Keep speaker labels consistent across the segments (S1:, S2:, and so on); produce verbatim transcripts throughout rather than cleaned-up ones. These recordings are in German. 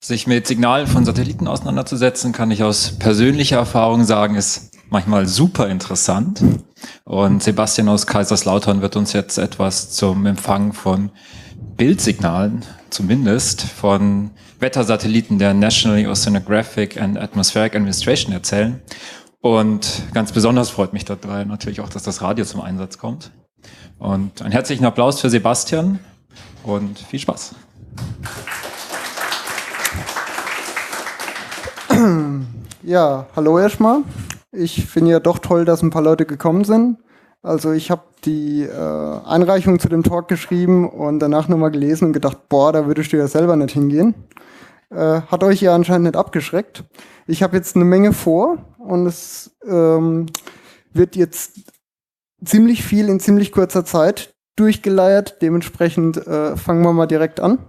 S1: Sich mit Signalen von Satelliten auseinanderzusetzen, kann ich aus persönlicher Erfahrung sagen, ist manchmal super interessant. Und Sebastian aus Kaiserslautern wird uns jetzt etwas zum Empfang von Bildsignalen, zumindest von Wettersatelliten der National Oceanographic and Atmospheric Administration erzählen. Und ganz besonders freut mich dabei natürlich auch, dass das Radio zum Einsatz kommt. Und einen herzlichen Applaus für Sebastian und viel Spaß.
S2: Ja, hallo erstmal. Ich finde ja doch toll, dass ein paar Leute gekommen sind. Also ich habe die äh, Einreichung zu dem Talk geschrieben und danach nochmal gelesen und gedacht, boah, da würdest du ja selber nicht hingehen. Äh, hat euch ja anscheinend nicht abgeschreckt. Ich habe jetzt eine Menge vor und es ähm, wird jetzt ziemlich viel in ziemlich kurzer Zeit durchgeleiert. Dementsprechend äh, fangen wir mal direkt an.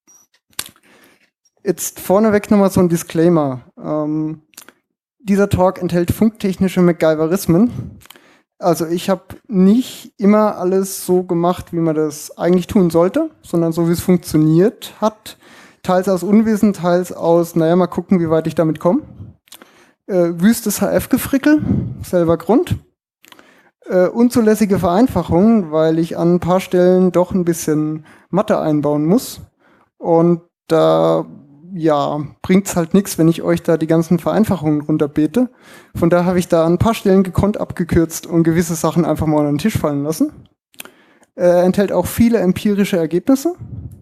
S2: Jetzt vorneweg nochmal so ein Disclaimer. Ähm, dieser Talk enthält funktechnische MacGyverismen. Also ich habe nicht immer alles so gemacht, wie man das eigentlich tun sollte, sondern so, wie es funktioniert hat. Teils aus Unwissen, teils aus, naja, mal gucken, wie weit ich damit komme. Äh, wüstes H F-Gefrickel, selber Grund. Äh, unzulässige Vereinfachungen, weil ich an ein paar Stellen doch ein bisschen Mathe einbauen muss. Und da ja, bringt's halt nichts, wenn ich euch da die ganzen Vereinfachungen runterbete. Von daher habe ich da an ein paar Stellen gekonnt abgekürzt und gewisse Sachen einfach mal unter den Tisch fallen lassen. Er enthält auch viele empirische Ergebnisse.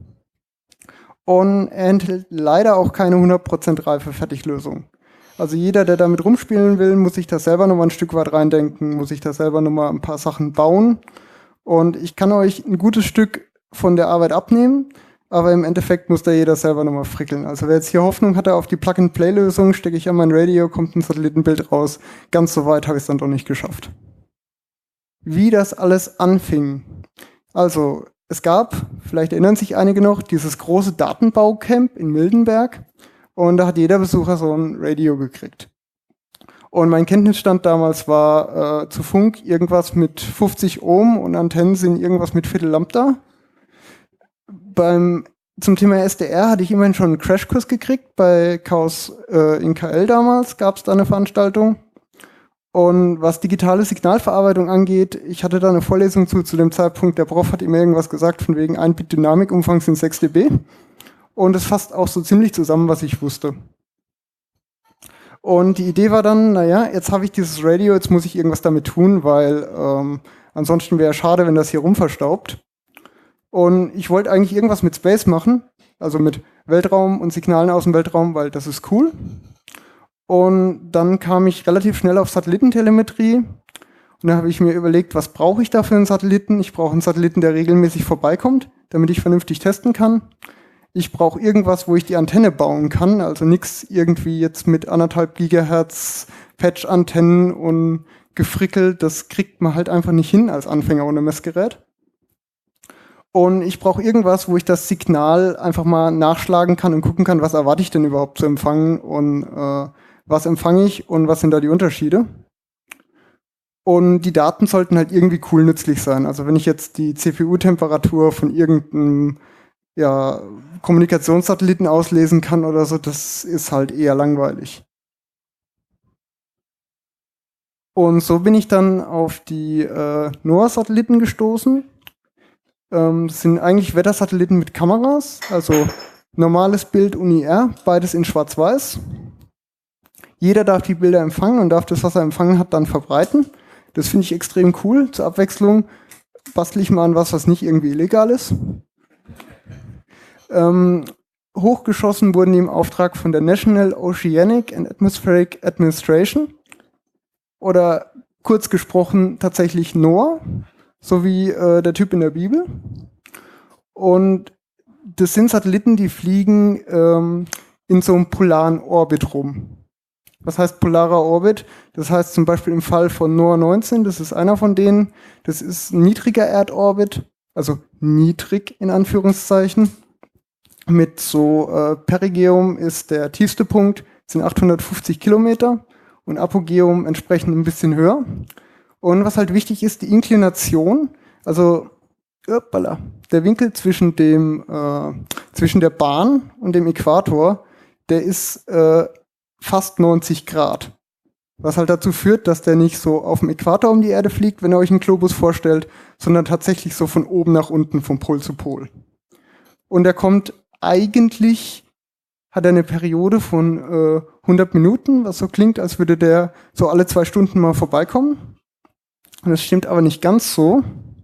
S2: Und er enthält leider auch keine hundert Prozent reife Fertiglösung. Also jeder, der damit rumspielen will, muss sich da selber nochmal ein Stück weit reindenken, muss sich da selber nochmal ein paar Sachen bauen. Und ich kann euch ein gutes Stück von der Arbeit abnehmen, aber im Endeffekt muss da jeder selber nochmal frickeln. Also wer jetzt hier Hoffnung hatte auf die Plug-and-Play-Lösung, stecke ich an mein Radio, kommt ein Satellitenbild raus. Ganz so weit habe ich es dann doch nicht geschafft. Wie das alles anfing. Also es gab, vielleicht erinnern sich einige noch, dieses große Datenbaucamp in Mildenberg. Und da hat jeder Besucher so ein Radio gekriegt. Und mein Kenntnisstand damals war äh, zu Funk irgendwas mit fünfzig Ohm und Antennen sind irgendwas mit Viertel Lambda. Beim, zum Thema S D R hatte ich immerhin schon einen Crashkurs gekriegt. Bei Chaos äh, in K L damals gab es da eine Veranstaltung. Und was digitale Signalverarbeitung angeht, ich hatte da eine Vorlesung zu, zu dem Zeitpunkt, der Prof hat immer irgendwas gesagt, von wegen ein Bit Dynamikumfang sind sechs dB. Und es fasst auch so ziemlich zusammen, was ich wusste. Und die Idee war dann, naja, jetzt habe ich dieses Radio, jetzt muss ich irgendwas damit tun, weil ähm, ansonsten wäre es schade, wenn das hier rumverstaubt. Und ich wollte eigentlich irgendwas mit Space machen, also mit Weltraum und Signalen aus dem Weltraum, weil das ist cool. Und dann kam ich relativ schnell auf Satellitentelemetrie. Und dann habe ich mir überlegt, was brauche ich da für einen Satelliten? Ich brauche einen Satelliten, der regelmäßig vorbeikommt, damit ich vernünftig testen kann. Ich brauche irgendwas, wo ich die Antenne bauen kann, also nichts irgendwie jetzt mit anderthalb Gigahertz Patch-Antennen und gefrickelt. Das kriegt man halt einfach nicht hin als Anfänger ohne Messgerät. Und ich brauche irgendwas, wo ich das Signal einfach mal nachschlagen kann und gucken kann, was erwarte ich denn überhaupt zu empfangen und äh, was empfange ich und was sind da die Unterschiede. Und die Daten sollten halt irgendwie cool nützlich sein. Also wenn ich jetzt die C P U-Temperatur von irgendeinem ja, Kommunikationssatelliten auslesen kann oder so, das ist halt eher langweilig. Und so bin ich dann auf die äh, NOAA-Satelliten gestoßen. Ähm, das sind eigentlich Wettersatelliten mit Kameras, also normales Bild und I R, beides in Schwarz-Weiß. Jeder darf die Bilder empfangen und darf das, was er empfangen hat, dann verbreiten. Das finde ich extrem cool. Zur Abwechslung bastle ich mal an was, was nicht irgendwie illegal ist. Ähm, hochgeschossen wurden die im Auftrag von der National Oceanic and Atmospheric Administration oder kurz gesprochen tatsächlich NOAA, so wie äh, der Typ in der Bibel. Und das sind Satelliten, die fliegen ähm, in so einem polaren Orbit rum. Was heißt polarer Orbit? Das heißt zum Beispiel im Fall von NOAA neunzehn, das ist einer von denen, das ist ein niedriger Erdorbit, also niedrig in Anführungszeichen. Mit so äh, Perigeum ist der tiefste Punkt, sind achthundertfünfzig Kilometer und Apogeum entsprechend ein bisschen höher. Und was halt wichtig ist, die Inklination, also uppala, der Winkel zwischen dem äh, zwischen der Bahn und dem Äquator der ist äh, fast neunzig Grad. Was halt dazu führt, dass der nicht so auf dem Äquator um die Erde fliegt, wenn ihr euch einen Globus vorstellt, sondern tatsächlich so von oben nach unten, vom Pol zu Pol. Und er kommt eigentlich, hat er eine Periode von äh, hundert Minuten, was so klingt, als würde der so alle zwei Stunden mal vorbeikommen. Und das stimmt aber nicht ganz so,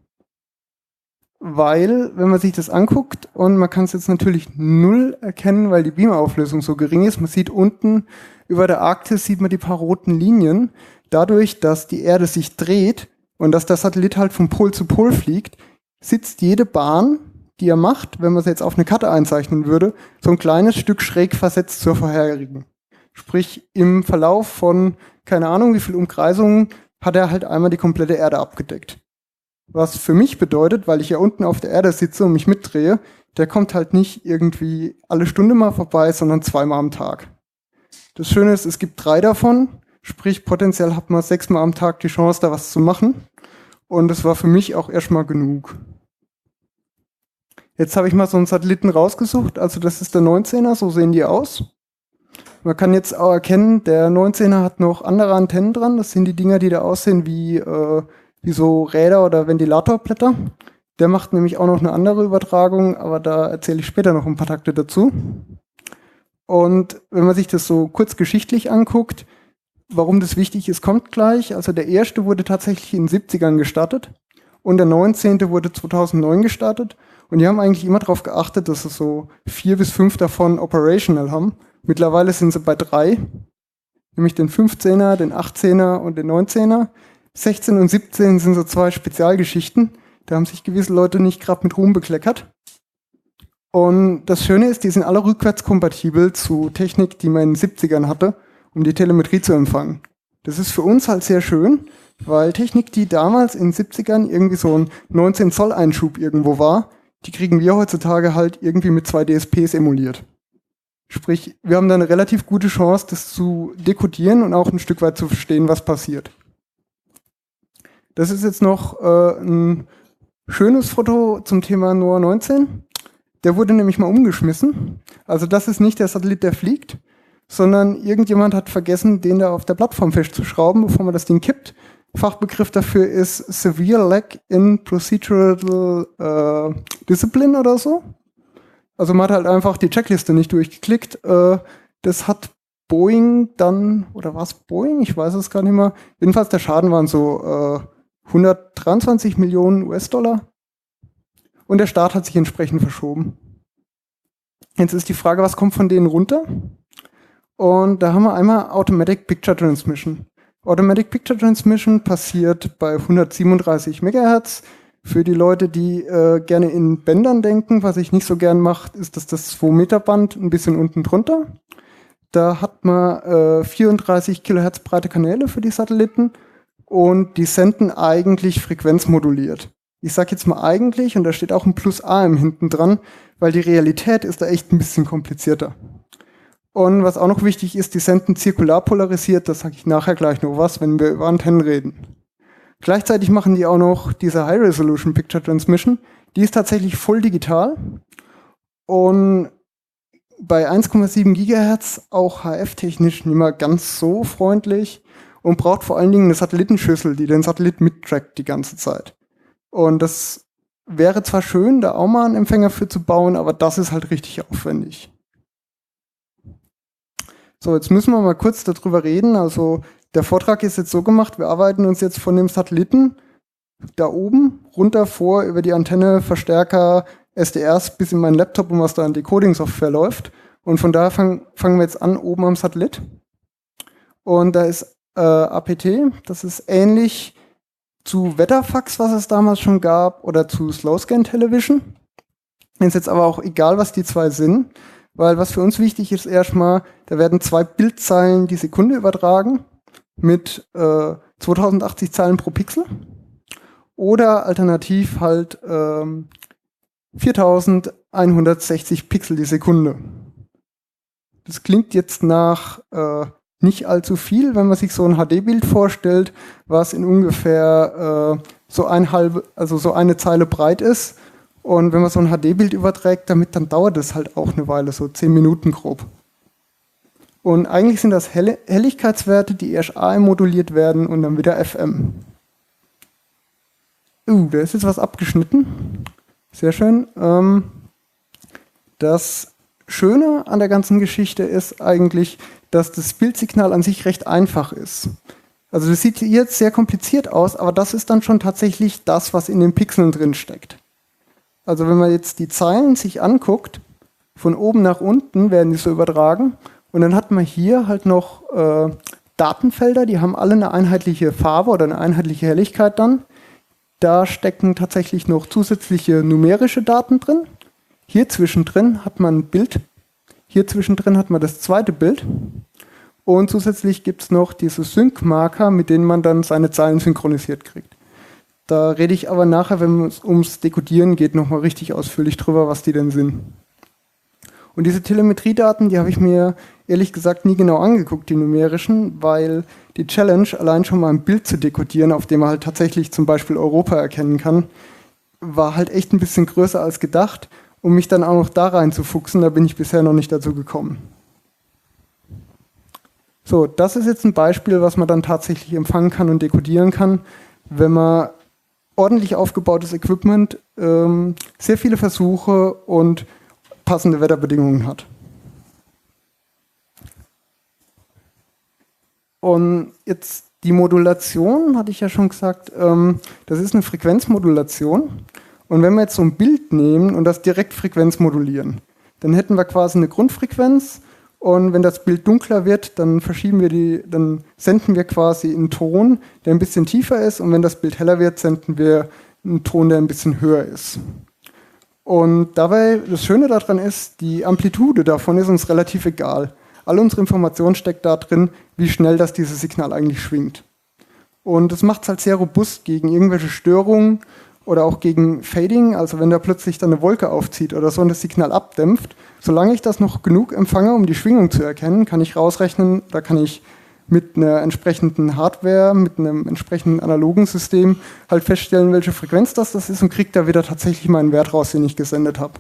S2: weil, wenn man sich das anguckt, und man kann es jetzt natürlich null erkennen, weil die Beamauflösung so gering ist, man sieht unten über der Arktis, sieht man die paar roten Linien. Dadurch, dass die Erde sich dreht und dass der Satellit halt vom Pol zu Pol fliegt, sitzt jede Bahn, die er macht, wenn man es jetzt auf eine Karte einzeichnen würde, so ein kleines Stück schräg versetzt zur vorherigen. Sprich, im Verlauf von, keine Ahnung, wie viel Umkreisungen, hat er halt einmal die komplette Erde abgedeckt. Was für mich bedeutet, weil ich ja unten auf der Erde sitze und mich mitdrehe, der kommt halt nicht irgendwie alle Stunde mal vorbei, sondern zweimal am Tag. Das Schöne ist, es gibt drei davon, sprich potenziell hat man sechsmal am Tag die Chance, da was zu machen. Und das war für mich auch erstmal genug. Jetzt habe ich mal so einen Satelliten rausgesucht, also das ist der neunzehner, so sehen die aus. Man kann jetzt auch erkennen, der neunzehner hat noch andere Antennen dran, das sind die Dinger, die da aussehen wie, äh, wie so Räder oder Ventilatorblätter. Der macht nämlich auch noch eine andere Übertragung, aber da erzähle ich später noch ein paar Takte dazu. Und wenn man sich das so kurz geschichtlich anguckt, warum das wichtig ist, kommt gleich. Also der erste wurde tatsächlich in den siebzigern gestartet und der neunzehnte wurde zweitausendneun gestartet. Und die haben eigentlich immer darauf geachtet, dass sie so vier bis fünf davon operational haben. Mittlerweile sind sie bei drei, nämlich den fünfzehner, den achtzehner und den neunzehner. sechzehn und siebzehn sind so zwei Spezialgeschichten. Da haben sich gewisse Leute nicht gerade mit Ruhm bekleckert. Und das Schöne ist, die sind alle rückwärtskompatibel zu Technik, die man in den siebzigern hatte, um die Telemetrie zu empfangen. Das ist für uns halt sehr schön, weil Technik, die damals in den siebzigern irgendwie so ein neunzehn Zoll Einschub irgendwo war, die kriegen wir heutzutage halt irgendwie mit zwei D S Ps emuliert. Sprich, wir haben da eine relativ gute Chance, das zu dekodieren und auch ein Stück weit zu verstehen, was passiert. Das ist jetzt noch äh, ein schönes Foto zum Thema NOAA neunzehn. Der wurde nämlich mal umgeschmissen. Also das ist nicht der Satellit, der fliegt, sondern irgendjemand hat vergessen, den da auf der Plattform festzuschrauben, bevor man das Ding kippt. Fachbegriff dafür ist Severe Lag in Procedural äh, Discipline oder so. Also man hat halt einfach die Checkliste nicht durchgeklickt. Äh, das hat Boeing dann, oder war es Boeing? Ich weiß es gar nicht mehr. Jedenfalls der Schaden waren so äh, hundertdreiundzwanzig Millionen U S-Dollar. Und der Start hat sich entsprechend verschoben. Jetzt ist die Frage, was kommt von denen runter? Und da haben wir einmal Automatic Picture Transmission. Automatic Picture Transmission passiert bei hundertsiebenunddreißig Megahertz. Für die Leute, die äh, gerne in Bändern denken, was ich nicht so gern mache, ist das das zwei Meter Band ein bisschen unten drunter. Da hat man äh, vierunddreißig Kilohertz breite Kanäle für die Satelliten und die senden eigentlich frequenzmoduliert. Ich sage jetzt mal eigentlich, und da steht auch ein Plus A im hinten dran, weil die Realität ist da echt ein bisschen komplizierter. Und was auch noch wichtig ist, die senden zirkular polarisiert, das sage ich nachher gleich noch was, wenn wir über Antennen reden. Gleichzeitig machen die auch noch diese High Resolution Picture Transmission, die ist tatsächlich voll digital und bei eins Komma sieben Gigahertz auch H F-technisch nicht mehr ganz so freundlich und braucht vor allen Dingen eine Satellitenschüssel, die den Satellit mittrackt die ganze Zeit. Und das wäre zwar schön, da auch mal einen Empfänger für zu bauen, aber das ist halt richtig aufwendig. So, jetzt müssen wir mal kurz darüber reden. Also der Vortrag ist jetzt so gemacht, wir arbeiten uns jetzt von dem Satelliten da oben runter vor über die Antenne, Verstärker, S D Rs bis in meinen Laptop, um was da an Decoding-Software läuft. Und von daher fangen, fangen wir jetzt an oben am Satellit. Und da ist äh, A P T, das ist ähnlich zu Wetterfax, was es damals schon gab, oder zu Slowscan Television. Ist jetzt aber auch egal, was die zwei sind, weil was für uns wichtig ist erstmal, da werden zwei Bildzeilen die Sekunde übertragen mit äh, zweitausendachtzig Zeilen pro Pixel oder alternativ halt ähm, viertausendeinhundertsechzig Pixel die Sekunde. Das klingt jetzt nach äh, nicht allzu viel, wenn man sich so ein H D-Bild vorstellt, was in ungefähr äh, so ein halbe, also so eine Zeile breit ist. Und wenn man so ein H D-Bild überträgt damit, dann dauert es halt auch eine Weile, so zehn Minuten grob. Und eigentlich sind das Hell Helligkeitswerte, die erst A M moduliert werden und dann wieder F M. Uh, da ist jetzt was abgeschnitten. Sehr schön. Ähm, das Schöne an der ganzen Geschichte ist eigentlich, dass das Bildsignal an sich recht einfach ist. Also das sieht jetzt sehr kompliziert aus, aber das ist dann schon tatsächlich das, was in den Pixeln drin steckt. Also wenn man jetzt die Zeilen sich anguckt, von oben nach unten werden die so übertragen und dann hat man hier halt noch äh, Datenfelder, die haben alle eine einheitliche Farbe oder eine einheitliche Helligkeit dann. Da stecken tatsächlich noch zusätzliche numerische Daten drin. Hier zwischendrin hat man ein Bild. Hier zwischendrin hat man das zweite Bild. Und zusätzlich gibt es noch diese Sync-Marker, mit denen man dann seine Zeilen synchronisiert kriegt. Da rede ich aber nachher, wenn es ums Dekodieren geht, nochmal richtig ausführlich drüber, was die denn sind. Und diese Telemetriedaten, die habe ich mir ehrlich gesagt nie genau angeguckt, die numerischen, weil die Challenge, allein schon mal ein Bild zu dekodieren, auf dem man halt tatsächlich zum Beispiel Europa erkennen kann, war halt echt ein bisschen größer als gedacht. Um mich dann auch noch da reinzufuchsen, da bin ich bisher noch nicht dazu gekommen. So, das ist jetzt ein Beispiel, was man dann tatsächlich empfangen kann und dekodieren kann, wenn man ordentlich aufgebautes Equipment, ähm, sehr viele Versuche und passende Wetterbedingungen hat. Und jetzt die Modulation, hatte ich ja schon gesagt, ähm, das ist eine Frequenzmodulation. Und wenn wir jetzt so ein Bild nehmen und das direkt frequenzmodulieren, dann hätten wir quasi eine Grundfrequenz und wenn das Bild dunkler wird, dann verschieben wir die, dann senden wir quasi einen Ton, der ein bisschen tiefer ist und wenn das Bild heller wird, senden wir einen Ton, der ein bisschen höher ist. Und dabei, das Schöne daran ist, die Amplitude davon ist uns relativ egal. All unsere Information steckt da drin, wie schnell das dieses Signal eigentlich schwingt. Und das macht es halt sehr robust gegen irgendwelche Störungen oder auch gegen Fading, also wenn da plötzlich dann eine Wolke aufzieht oder so und das Signal abdämpft. Solange ich das noch genug empfange, um die Schwingung zu erkennen, kann ich rausrechnen, da kann ich mit einer entsprechenden Hardware, mit einem entsprechenden analogen System halt feststellen, welche Frequenz das, das ist und kriege da wieder tatsächlich meinen Wert raus, den ich gesendet habe.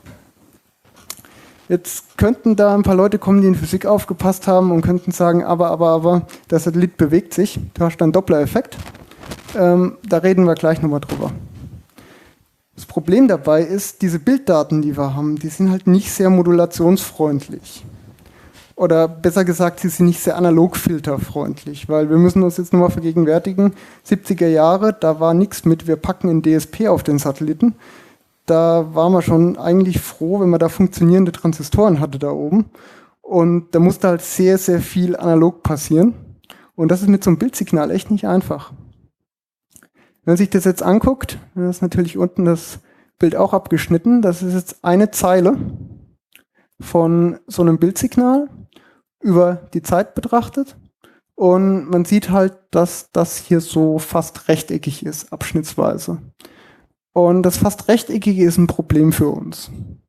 S2: Jetzt könnten da ein paar Leute kommen, die in Physik aufgepasst haben und könnten sagen, aber, aber, aber, der Satellit bewegt sich, du hast einen Doppler-Effekt. Ähm, da reden wir gleich nochmal drüber. Das Problem dabei ist, diese Bilddaten, die wir haben, die sind halt nicht sehr modulationsfreundlich. Oder besser gesagt, sie sind nicht sehr analogfilterfreundlich, weil wir müssen uns jetzt nochmal vergegenwärtigen, siebziger Jahre, da war nichts mit, wir packen ein D S P auf den Satelliten. Da waren wir schon eigentlich froh, wenn man da funktionierende Transistoren hatte da oben. Und da musste halt sehr, sehr viel analog passieren. Und das ist mit so einem Bildsignal echt nicht einfach. Wenn man sich das jetzt anguckt, dann ist natürlich unten das Bild auch abgeschnitten. Das ist jetzt eine Zeile von so einem Bildsignal über die Zeit betrachtet. Und man sieht halt, dass das hier so fast rechteckig ist, abschnittsweise. Und das fast rechteckige ist ein Problem für uns.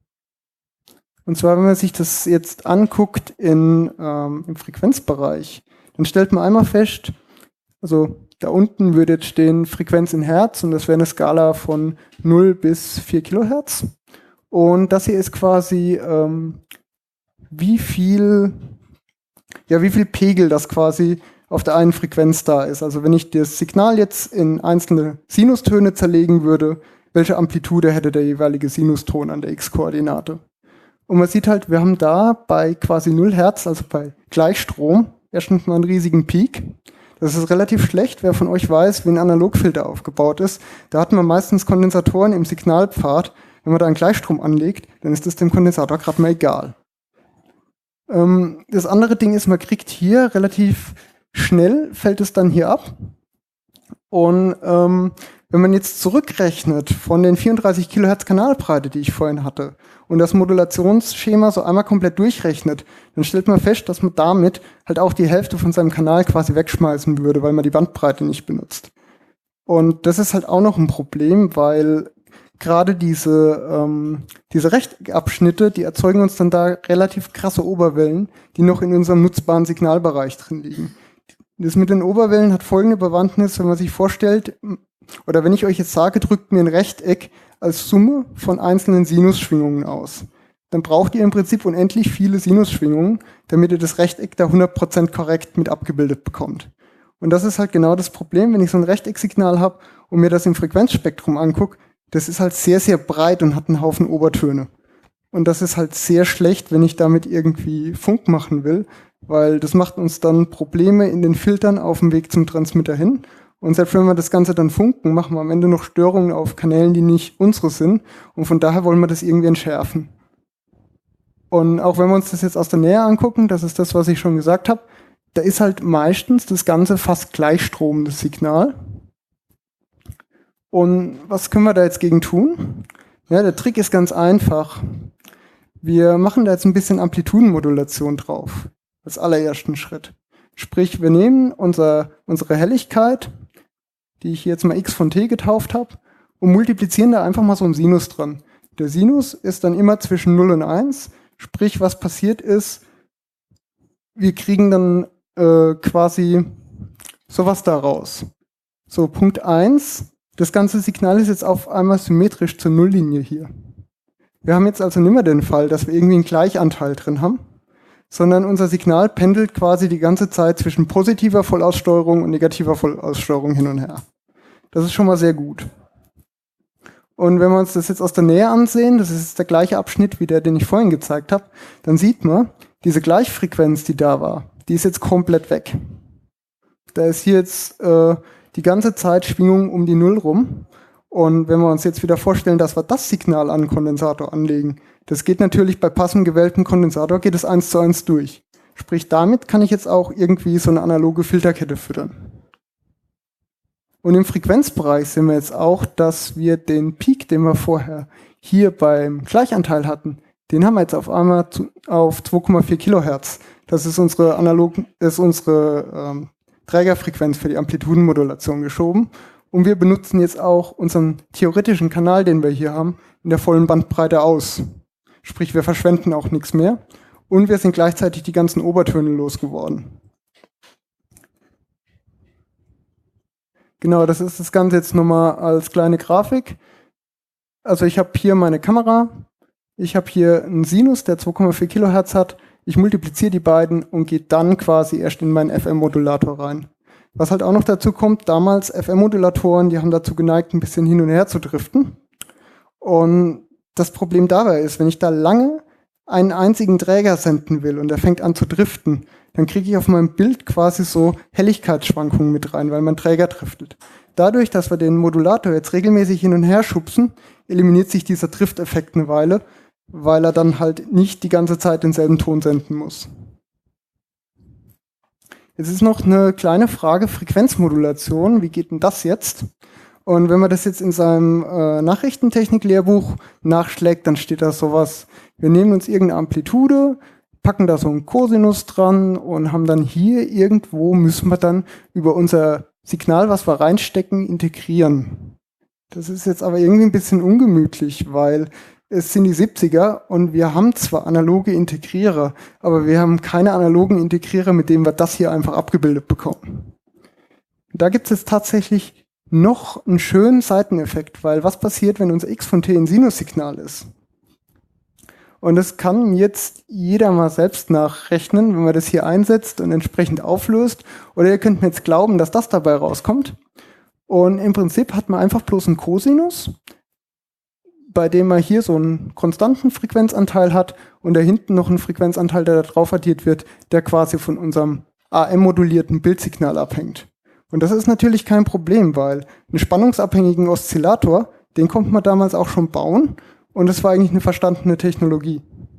S2: Und zwar, wenn man sich das jetzt anguckt in, ähm, im Frequenzbereich, dann stellt man einmal fest, also da unten würde jetzt stehen Frequenz in Hertz und das wäre eine Skala von null bis vier Kilohertz. Und das hier ist quasi, ähm, wie viel, ja, wie viel Pegel das quasi auf der einen Frequenz da ist. Also wenn ich das Signal jetzt in einzelne Sinustöne zerlegen würde, welche Amplitude hätte der jeweilige Sinuston an der X-Koordinate? Und man sieht halt, wir haben da bei quasi null Hertz, also bei Gleichstrom, erstens mal einen riesigen Peak. Das ist relativ schlecht, wer von euch weiß, wie ein Analogfilter aufgebaut ist. Da hat man meistens Kondensatoren im Signalpfad. Wenn man da einen Gleichstrom anlegt, dann ist das dem Kondensator gerade mal egal. Ähm, das andere Ding ist, man kriegt hier relativ schnell, fällt es dann hier ab. Und ähm, wenn man jetzt zurückrechnet von den vierunddreißig Kilohertz Kanalbreite, die ich vorhin hatte, und das Modulationsschema so einmal komplett durchrechnet, dann stellt man fest, dass man damit halt auch die Hälfte von seinem Kanal quasi wegschmeißen würde, weil man die Bandbreite nicht benutzt. Und das ist halt auch noch ein Problem, weil gerade diese, ähm, diese Rechteckabschnitte, die erzeugen uns dann da relativ krasse Oberwellen, die noch in unserem nutzbaren Signalbereich drin liegen. Das mit den Oberwellen hat folgende Bewandtnis, wenn man sich vorstellt, oder wenn ich euch jetzt sage, drückt mir ein Rechteck als Summe von einzelnen Sinusschwingungen aus. dann braucht ihr im Prinzip unendlich viele Sinusschwingungen, damit ihr das Rechteck da hundert Prozent korrekt mit abgebildet bekommt. Und das ist halt genau das Problem, wenn ich so ein Rechtecksignal habe und mir das im Frequenzspektrum angucke, das ist halt sehr, sehr breit und hat einen Haufen Obertöne. Und das ist halt sehr schlecht, wenn ich damit irgendwie Funk machen will, weil das macht uns dann Probleme in den Filtern auf dem Weg zum Transmitter hin. Und selbst wenn wir das Ganze dann funken, machen wir am Ende noch Störungen auf Kanälen, die nicht unsere sind. Und von daher wollen wir das irgendwie entschärfen. Und auch wenn wir uns das jetzt aus der Nähe angucken, das ist das, was ich schon gesagt habe, da ist halt meistens das Ganze fast gleichstromendes Signal. Und was können wir da jetzt gegen tun? Ja, der Trick ist ganz einfach. Wir machen da jetzt ein bisschen Amplitudenmodulation drauf, als allerersten Schritt. Sprich, wir nehmen unser, unsere Helligkeit, die ich hier jetzt mal x von t getauft habe, und multiplizieren da einfach mal so einen Sinus dran. Der Sinus ist dann immer zwischen null und eins, sprich, was passiert ist, wir kriegen dann äh, quasi sowas da raus. So, Punkt eins, das ganze Signal ist jetzt auf einmal symmetrisch zur Nulllinie hier. Wir haben jetzt also nicht mehr den Fall, dass wir irgendwie einen Gleichanteil drin haben, sondern unser Signal pendelt quasi die ganze Zeit zwischen positiver Vollaussteuerung und negativer Vollaussteuerung hin und her. Das ist schon mal sehr gut. Und wenn wir uns das jetzt aus der Nähe ansehen, das ist jetzt der gleiche Abschnitt wie der, den ich vorhin gezeigt habe, dann sieht man, diese Gleichfrequenz, die da war, die ist jetzt komplett weg. Da ist hier jetzt äh, die ganze Zeit Schwingung um die Null rum. Und wenn wir uns jetzt wieder vorstellen, dass wir das Signal an den Kondensator anlegen, das geht natürlich bei passend gewählten Kondensator, geht es eins zu eins durch. Sprich, damit kann ich jetzt auch irgendwie so eine analoge Filterkette füttern. Und im Frequenzbereich sehen wir jetzt auch, dass wir den Peak, den wir vorher hier beim Gleichanteil hatten, den haben wir jetzt auf einmal zu, auf zwei Komma vier Kilohertz. Das ist unsere analog, ist unsere ähm, Trägerfrequenz für die Amplitudenmodulation geschoben. Und wir benutzen jetzt auch unseren theoretischen Kanal, den wir hier haben, in der vollen Bandbreite aus. Sprich, wir verschwenden auch nichts mehr. Und wir sind gleichzeitig die ganzen Obertöne losgeworden. Genau, das ist das Ganze jetzt nochmal als kleine Grafik. Also ich habe hier meine Kamera. Ich habe hier einen Sinus, der zwei Komma vier Kilohertz hat. Ich multipliziere die beiden und gehe dann quasi erst in meinen F M-Modulator rein. Was halt auch noch dazu kommt, damals F M-Modulatoren, die haben dazu geneigt, ein bisschen hin und her zu driften. Und das Problem dabei ist, wenn ich da lange einen einzigen Träger senden will und der fängt an zu driften, dann kriege ich auf meinem Bild quasi so Helligkeitsschwankungen mit rein, weil mein Träger driftet. Dadurch, dass wir den Modulator jetzt regelmäßig hin und her schubsen, eliminiert sich dieser Drifteffekt eine Weile, weil er dann halt nicht die ganze Zeit denselben Ton senden muss. Jetzt ist noch eine kleine Frage, Frequenzmodulation, wie geht denn das jetzt? Und wenn man das jetzt in seinem äh, Nachrichtentechnik-Lehrbuch nachschlägt, dann steht da sowas, wir nehmen uns irgendeine Amplitude, packen da so einen Cosinus dran und haben dann hier irgendwo, müssen wir dann über unser Signal, was wir reinstecken, integrieren. Das ist jetzt aber irgendwie ein bisschen ungemütlich, weil es sind die siebziger und wir haben zwar analoge Integrierer, aber wir haben keine analogen Integrierer, mit denen wir das hier einfach abgebildet bekommen. Da gibt es jetzt tatsächlich noch einen schönen Seiteneffekt, weil was passiert, wenn unser x von t ein Sinussignal ist? Und das kann jetzt jeder mal selbst nachrechnen, wenn man das hier einsetzt und entsprechend auflöst. Oder ihr könnt mir jetzt glauben, dass das dabei rauskommt. Und im Prinzip hat man einfach bloß einen Cosinus, bei dem man hier so einen konstanten Frequenzanteil hat und da hinten noch einen Frequenzanteil, der da drauf addiert wird, der quasi von unserem A M-modulierten Bildsignal abhängt. Und das ist natürlich kein Problem, weil einen spannungsabhängigen Oszillator, den konnte man damals auch schon bauen und das war eigentlich eine verstandene Technologie.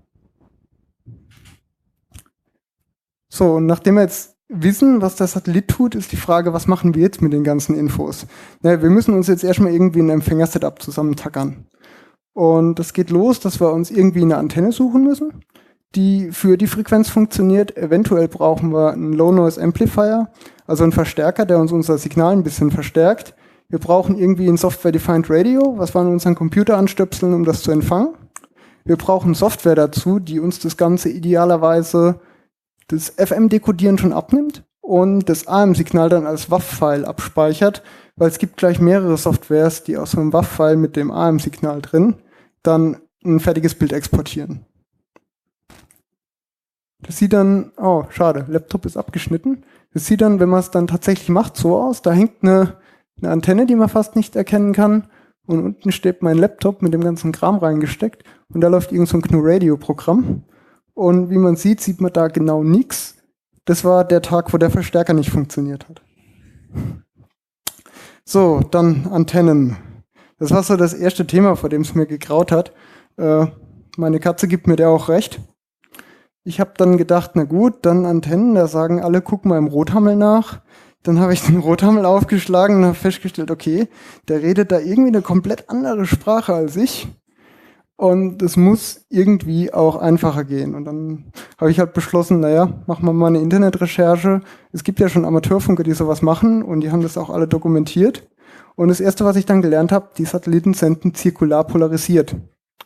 S2: So, und nachdem wir jetzt wissen, was der Satellit tut, ist die Frage, was machen wir jetzt mit den ganzen Infos? Naja, wir müssen uns jetzt erstmal irgendwie ein Empfängersetup zusammentackern. Und das geht los, dass wir uns irgendwie eine Antenne suchen müssen, die für die Frequenz funktioniert. Eventuell brauchen wir einen Low-Noise-Amplifier, also einen Verstärker, der uns unser Signal ein bisschen verstärkt. Wir brauchen irgendwie ein Software-Defined Radio, was wir an unseren Computer anstöpseln, um das zu empfangen. Wir brauchen Software dazu, die uns das Ganze idealerweise das F M-Dekodieren schon abnimmt und das A M-Signal dann als W A V-File abspeichert, weil es gibt gleich mehrere Softwares, die aus so einem W A V-File mit dem A M-Signal drin dann ein fertiges Bild exportieren. Das sieht dann, oh, schade, Laptop ist abgeschnitten. Das sieht dann, wenn man es dann tatsächlich macht, so aus. Da hängt eine, eine Antenne, die man fast nicht erkennen kann. Und unten steht mein Laptop mit dem ganzen Kram reingesteckt. Und da läuft irgend so ein G N U-Radio-Programm. Und wie man sieht, sieht man da genau nichts. Das war der Tag, wo der Verstärker nicht funktioniert hat. So, dann Antennen. Das war so das erste Thema, vor dem es mir gegraut hat. Äh, meine Katze gibt mir da auch recht. Ich habe dann gedacht, na gut, dann Antennen, da sagen alle, guck mal im Rothammel nach. Dann habe ich den Rothammel aufgeschlagen und habe festgestellt, okay, der redet da irgendwie eine komplett andere Sprache als ich. Und es muss irgendwie auch einfacher gehen. Und dann habe ich halt beschlossen, naja, machen wir mal eine Internetrecherche. Es gibt ja schon Amateurfunker, die sowas machen und die haben das auch alle dokumentiert. Und das Erste, was ich dann gelernt habe, die Satelliten senden zirkular polarisiert.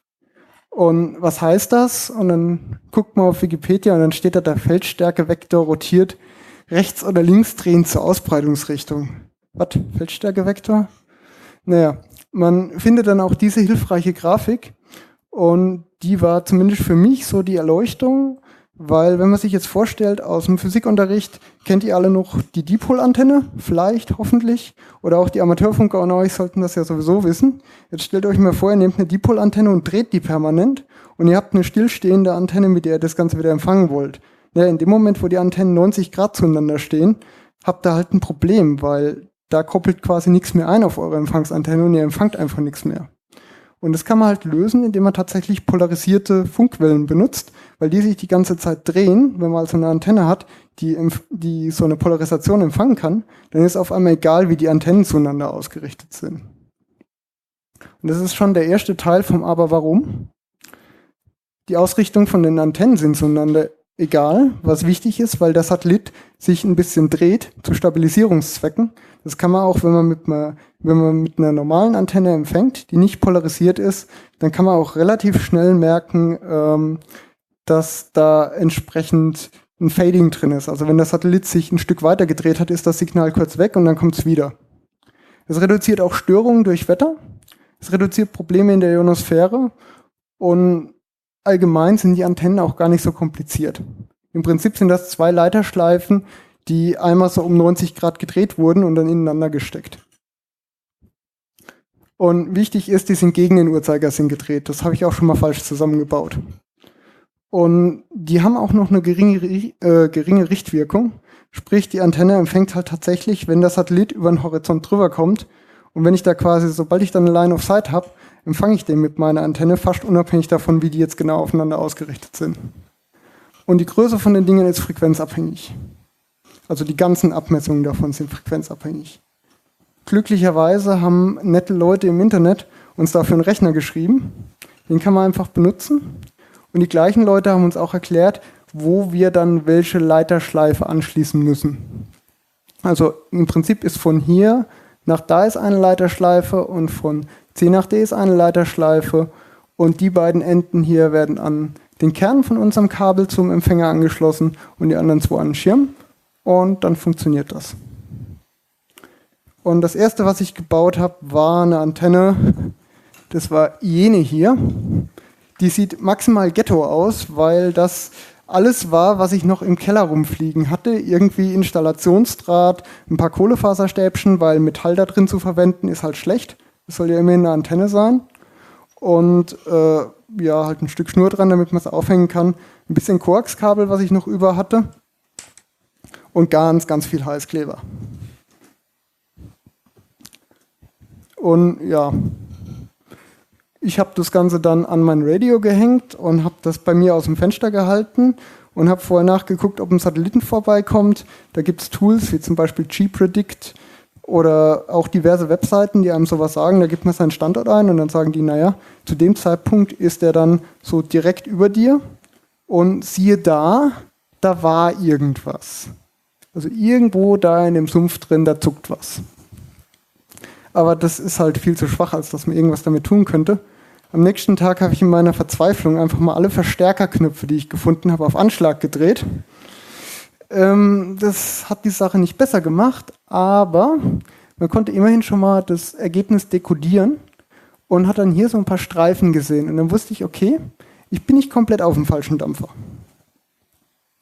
S2: Und was heißt das? Und dann guckt man auf Wikipedia und dann steht da, der Feldstärkevektor rotiert rechts oder links drehend zur Ausbreitungsrichtung. Was? Feldstärkevektor? Naja, man findet dann auch diese hilfreiche Grafik und die war zumindest für mich so die Erleuchtung, weil wenn man sich jetzt vorstellt, aus dem Physikunterricht kennt ihr alle noch die Dipolantenne, vielleicht, hoffentlich, oder auch die Amateurfunker unter euch sollten das ja sowieso wissen. Jetzt stellt euch mal vor, ihr nehmt eine Dipolantenne und dreht die permanent und ihr habt eine stillstehende Antenne, mit der ihr das Ganze wieder empfangen wollt. Ja, in dem Moment, wo die Antennen neunzig Grad zueinander stehen, habt ihr halt ein Problem, weil da koppelt quasi nichts mehr ein auf eure Empfangsantenne und ihr empfangt einfach nichts mehr. Und das kann man halt lösen, indem man tatsächlich polarisierte Funkwellen benutzt, weil die sich die ganze Zeit drehen. Wenn man also eine Antenne hat, die, die so eine Polarisation empfangen kann, dann ist auf einmal egal, wie die Antennen zueinander ausgerichtet sind. Und das ist schon der erste Teil vom Aber warum. Die Ausrichtung von den Antennen sind zueinander egal, was wichtig ist, weil der Satellit sich ein bisschen dreht zu Stabilisierungszwecken. Das kann man auch, wenn man mit einer, wenn man mit einer normalen Antenne empfängt, die nicht polarisiert ist, dann kann man auch relativ schnell merken, ähm, dass da entsprechend ein Fading drin ist. Also wenn der Satellit sich ein Stück weiter gedreht hat, ist das Signal kurz weg und dann kommt es wieder. Es reduziert auch Störungen durch Wetter. Es reduziert Probleme in der Ionosphäre und allgemein sind die Antennen auch gar nicht so kompliziert. Im Prinzip sind das zwei Leiterschleifen, die einmal so um neunzig Grad gedreht wurden und dann ineinander gesteckt. Und wichtig ist, die sind gegen den Uhrzeigersinn gedreht. Das habe ich auch schon mal falsch zusammengebaut. Und die haben auch noch eine geringe, äh, geringe Richtwirkung. Sprich, die Antenne empfängt halt tatsächlich, wenn der Satellit über den Horizont drüber kommt. Und wenn ich da quasi, sobald ich dann eine Line of Sight habe, empfange ich den mit meiner Antenne fast unabhängig davon, wie die jetzt genau aufeinander ausgerichtet sind. Und die Größe von den Dingen ist frequenzabhängig. Also die ganzen Abmessungen davon sind frequenzabhängig. Glücklicherweise haben nette Leute im Internet uns dafür einen Rechner geschrieben. Den kann man einfach benutzen. Und die gleichen Leute haben uns auch erklärt, wo wir dann welche Leiterschleife anschließen müssen. Also im Prinzip ist von hier nach da ist eine Leiterschleife und von C nach D ist eine Leiterschleife. Und die beiden Enden hier werden an den Kern von unserem Kabel zum Empfänger angeschlossen und die anderen zwei an den Schirm. Und dann funktioniert das. Und das erste, was ich gebaut habe, war eine Antenne. Das war jene hier. Die sieht maximal ghetto aus, weil das alles war, was ich noch im Keller rumfliegen hatte. Irgendwie Installationsdraht, ein paar Kohlefaserstäbchen, weil Metall da drin zu verwenden ist halt schlecht. Das soll ja immerhin eine Antenne sein. Und äh, ja, halt ein Stück Schnur dran, damit man es aufhängen kann. Ein bisschen Koaxkabel, was ich noch über hatte. Und ganz, ganz viel Heißkleber. Und ja, ich habe das Ganze dann an mein Radio gehängt und habe das bei mir aus dem Fenster gehalten und habe vorher nachgeguckt, ob ein Satelliten vorbeikommt. Da gibt es Tools wie zum Beispiel G-Predict oder auch diverse Webseiten, die einem sowas sagen. Da gibt man seinen Standort ein und dann sagen die, naja, zu dem Zeitpunkt ist der dann so direkt über dir und siehe da, da war irgendwas. Also irgendwo da in dem Sumpf drin, da zuckt was. Aber das ist halt viel zu schwach, als dass man irgendwas damit tun könnte. Am nächsten Tag habe ich in meiner Verzweiflung einfach mal alle Verstärkerknöpfe, die ich gefunden habe, auf Anschlag gedreht. Ähm, das hat die Sache nicht besser gemacht, aber man konnte immerhin schon mal das Ergebnis dekodieren und hat dann hier so ein paar Streifen gesehen. Und dann wusste ich, okay, ich bin nicht komplett auf dem falschen Dampfer.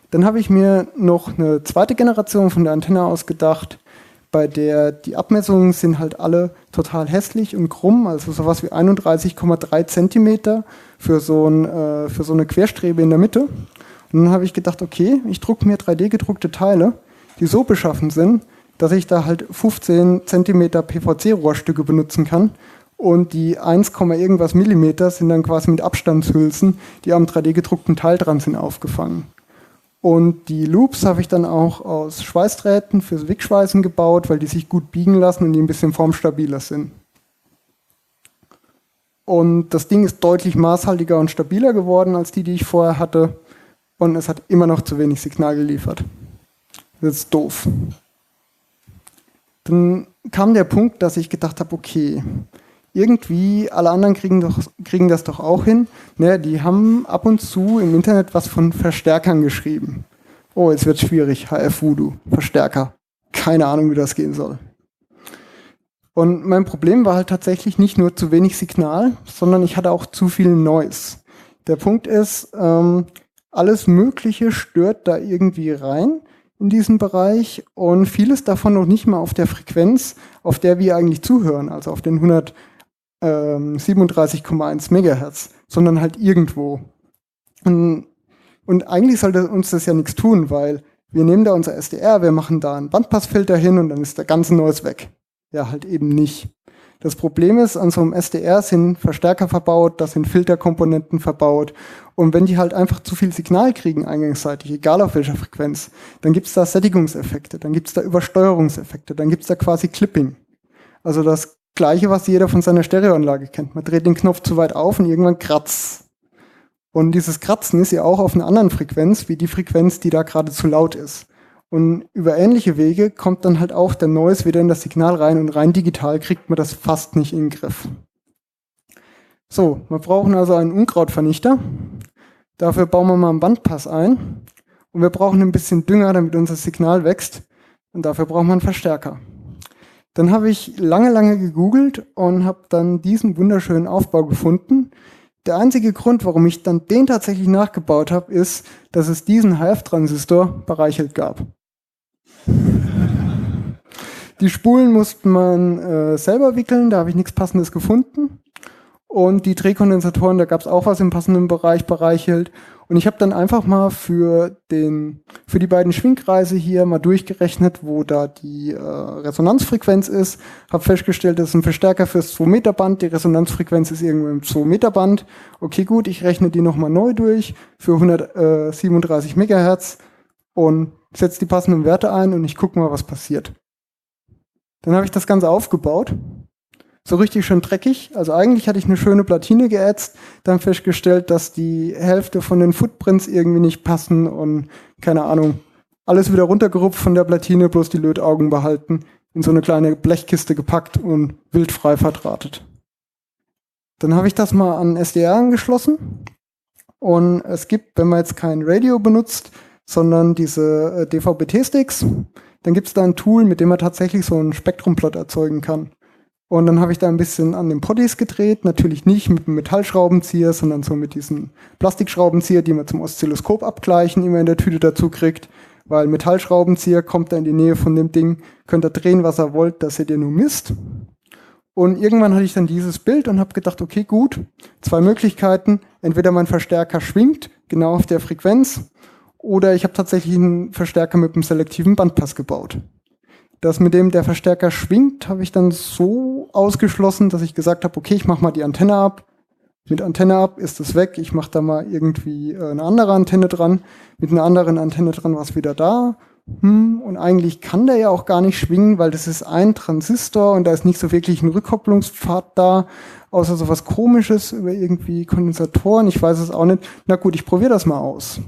S2: Dann habe ich mir noch eine zweite Generation von der Antenne ausgedacht, bei der die Abmessungen sind halt alle total hässlich und krumm, also sowas wie einunddreißig Komma drei Zentimeter für so, ein, äh, für so eine Querstrebe in der Mitte. Und dann habe ich gedacht, okay, ich drucke mir drei D gedruckte Teile, die so beschaffen sind, dass ich da halt fünfzehn Zentimeter P V C-Rohrstücke benutzen kann. Und die eins, irgendwas Millimeter sind dann quasi mit Abstandshülsen, die am drei D gedruckten Teil dran sind, aufgefangen. Und die Loops habe ich dann auch aus Schweißdrähten fürs Wegschweißen gebaut, weil die sich gut biegen lassen und die ein bisschen formstabiler sind. Und das Ding ist deutlich maßhaltiger und stabiler geworden als die, die ich vorher hatte. Und es hat immer noch zu wenig Signal geliefert. Das ist doof. Dann kam der Punkt, dass ich gedacht habe, okay, irgendwie, alle anderen kriegen, doch, kriegen das doch auch hin. Ne, die haben ab und zu im Internet was von Verstärkern geschrieben. Oh, jetzt wird schwierig. H F Voodoo, Verstärker. Keine Ahnung, wie das gehen soll. Und mein Problem war halt tatsächlich nicht nur zu wenig Signal, sondern ich hatte auch zu viel Noise. Der Punkt ist, ähm, alles Mögliche stört da irgendwie rein in diesen Bereich und vieles davon noch nicht mal auf der Frequenz, auf der wir eigentlich zuhören, also auf den hundertsiebenunddreißig Komma eins Megahertz, sondern halt irgendwo. Und, und eigentlich sollte uns das ja nichts tun, weil wir nehmen da unser S D R, wir machen da einen Bandpassfilter hin und dann ist der ganze Noise weg. Ja, halt eben nicht. Das Problem ist, an so einem S D R sind Verstärker verbaut, da sind Filterkomponenten verbaut. Und wenn die halt einfach zu viel Signal kriegen eingangsseitig, egal auf welcher Frequenz, dann gibt es da Sättigungseffekte, dann gibt es da Übersteuerungseffekte, dann gibt es da quasi Clipping. Also das Gleiche, was jeder von seiner Stereoanlage kennt. Man dreht den Knopf zu weit auf und irgendwann kratzt. Und dieses Kratzen ist ja auch auf einer anderen Frequenz, wie die Frequenz, die da gerade zu laut ist. Und über ähnliche Wege kommt dann halt auch der Noise wieder in das Signal rein und rein digital kriegt man das fast nicht in den Griff. So, wir brauchen also einen Unkrautvernichter. Dafür bauen wir mal einen Bandpass ein. Und wir brauchen ein bisschen Dünger, damit unser Signal wächst. Und dafür brauchen wir einen Verstärker. Dann habe ich lange, lange gegoogelt und habe dann diesen wunderschönen Aufbau gefunden. Der einzige Grund, warum ich dann den tatsächlich nachgebaut habe, ist, dass es diesen H F-Transistor bei Reichelt gab. Die Spulen musste man äh, selber wickeln, da habe ich nichts Passendes gefunden. Und die Drehkondensatoren, da gab es auch was im passenden Bereich bei Reichelt. Und ich habe dann einfach mal für, den, für die beiden Schwingkreise hier mal durchgerechnet, wo da die äh, Resonanzfrequenz ist. Habe festgestellt, das ist ein Verstärker fürs zwei Meter Band. Die Resonanzfrequenz ist irgendwo im zwei Meter Band. Okay, gut, ich rechne die nochmal neu durch für hundertsiebenunddreißig Megahertz und setze die passenden Werte ein und ich gucke mal, was passiert. Dann habe ich das Ganze aufgebaut. So richtig schön dreckig. Also eigentlich hatte ich eine schöne Platine geätzt, dann festgestellt, dass die Hälfte von den Footprints irgendwie nicht passen und keine Ahnung, alles wieder runtergerupft von der Platine, bloß die Lötaugen behalten, in so eine kleine Blechkiste gepackt und wildfrei verdrahtet. Dann habe ich das mal an S D R angeschlossen und es gibt, wenn man jetzt kein Radio benutzt, sondern diese äh, D V B T-Sticks, dann gibt es da ein Tool, mit dem man tatsächlich so einen Spektrumplot erzeugen kann. Und dann habe ich da ein bisschen an den Potties gedreht, natürlich nicht mit einem Metallschraubenzieher, sondern so mit diesen Plastikschraubenzieher, die man zum Oszilloskop abgleichen immer in der Tüte dazu kriegt, weil Metallschraubenzieher kommt da in die Nähe von dem Ding, könnt ihr drehen, was ihr wollt, dass ihr dir nur Mist. Und irgendwann hatte ich dann dieses Bild und habe gedacht, okay, gut, zwei Möglichkeiten, entweder mein Verstärker schwingt, genau auf der Frequenz, oder ich habe tatsächlich einen Verstärker mit einem selektiven Bandpass gebaut. Das mit dem der Verstärker schwingt, habe ich dann so ausgeschlossen, dass ich gesagt habe, okay, ich mache mal die Antenne ab. Mit Antenne ab ist es weg. Ich mache da mal irgendwie äh, eine andere Antenne dran. Mit einer anderen Antenne dran war es wieder da. Hm, und eigentlich kann der ja auch gar nicht schwingen, weil das ist ein Transistor und da ist nicht so wirklich ein Rückkopplungspfad da, außer so was Komisches über irgendwie Kondensatoren. Ich weiß es auch nicht. Na gut, ich probiere das mal aus.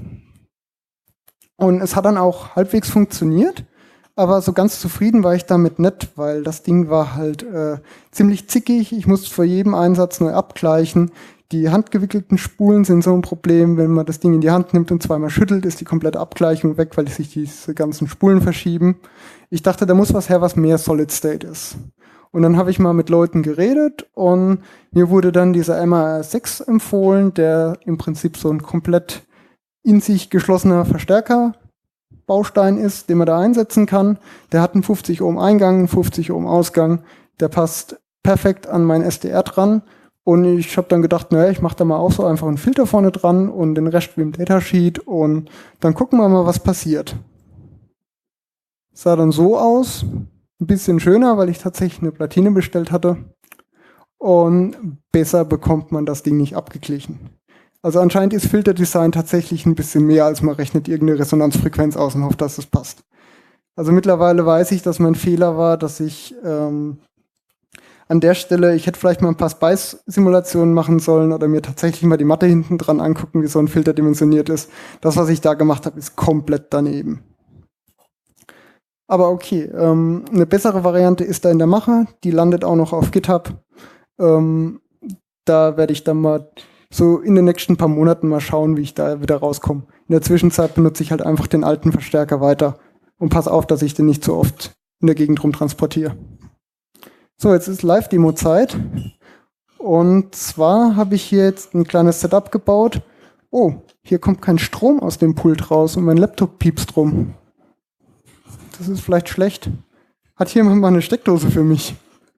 S2: Und es hat dann auch halbwegs funktioniert. Aber so ganz zufrieden war ich damit nicht, weil das Ding war halt äh, ziemlich zickig. Ich musste vor jedem Einsatz neu abgleichen. Die handgewickelten Spulen sind so ein Problem. Wenn man das Ding in die Hand nimmt und zweimal schüttelt, ist die komplette Abgleichung weg, weil sich diese ganzen Spulen verschieben. Ich dachte, da muss was her, was mehr Solid State ist. Und dann habe ich mal mit Leuten geredet und mir wurde dann dieser M A R sechs empfohlen, der im Prinzip so ein komplett in sich geschlossener Verstärkerbaustein ist, den man da einsetzen kann. Der hat einen fünfzig Ohm Eingang, einen fünfzig Ohm Ausgang. Der passt perfekt an mein S D R dran. Und ich habe dann gedacht, naja, ich mache da mal auch so einfach einen Filter vorne dran und den Rest wie im Datasheet und dann gucken wir mal, was passiert. Sah dann so aus, ein bisschen schöner, weil ich tatsächlich eine Platine bestellt hatte. Und besser bekommt man das Ding nicht abgeglichen. Also anscheinend ist Filterdesign tatsächlich ein bisschen mehr, als man rechnet irgendeine Resonanzfrequenz aus und hofft, dass es passt. Also mittlerweile weiß ich, dass mein Fehler war, dass ich ähm, an der Stelle, ich hätte vielleicht mal ein paar Spice-Simulationen machen sollen oder mir tatsächlich mal die Matte hinten dran angucken, wie so ein Filter dimensioniert ist. Das, was ich da gemacht habe, ist komplett daneben. Aber okay, ähm, eine bessere Variante ist da in der Mache. Die landet auch noch auf GitHub. Ähm, da werde ich dann mal so in den nächsten paar Monaten mal schauen, wie ich da wieder rauskomme. In der Zwischenzeit benutze ich halt einfach den alten Verstärker weiter und pass auf, dass ich den nicht zu oft in der Gegend rumtransportiere. So, jetzt ist Live-Demo-Zeit. Und zwar habe ich hier jetzt ein kleines Setup gebaut. Oh, hier kommt kein Strom aus dem Pult raus und mein Laptop piepst rum. Das ist vielleicht schlecht. Hat hier jemand mal eine Steckdose für mich?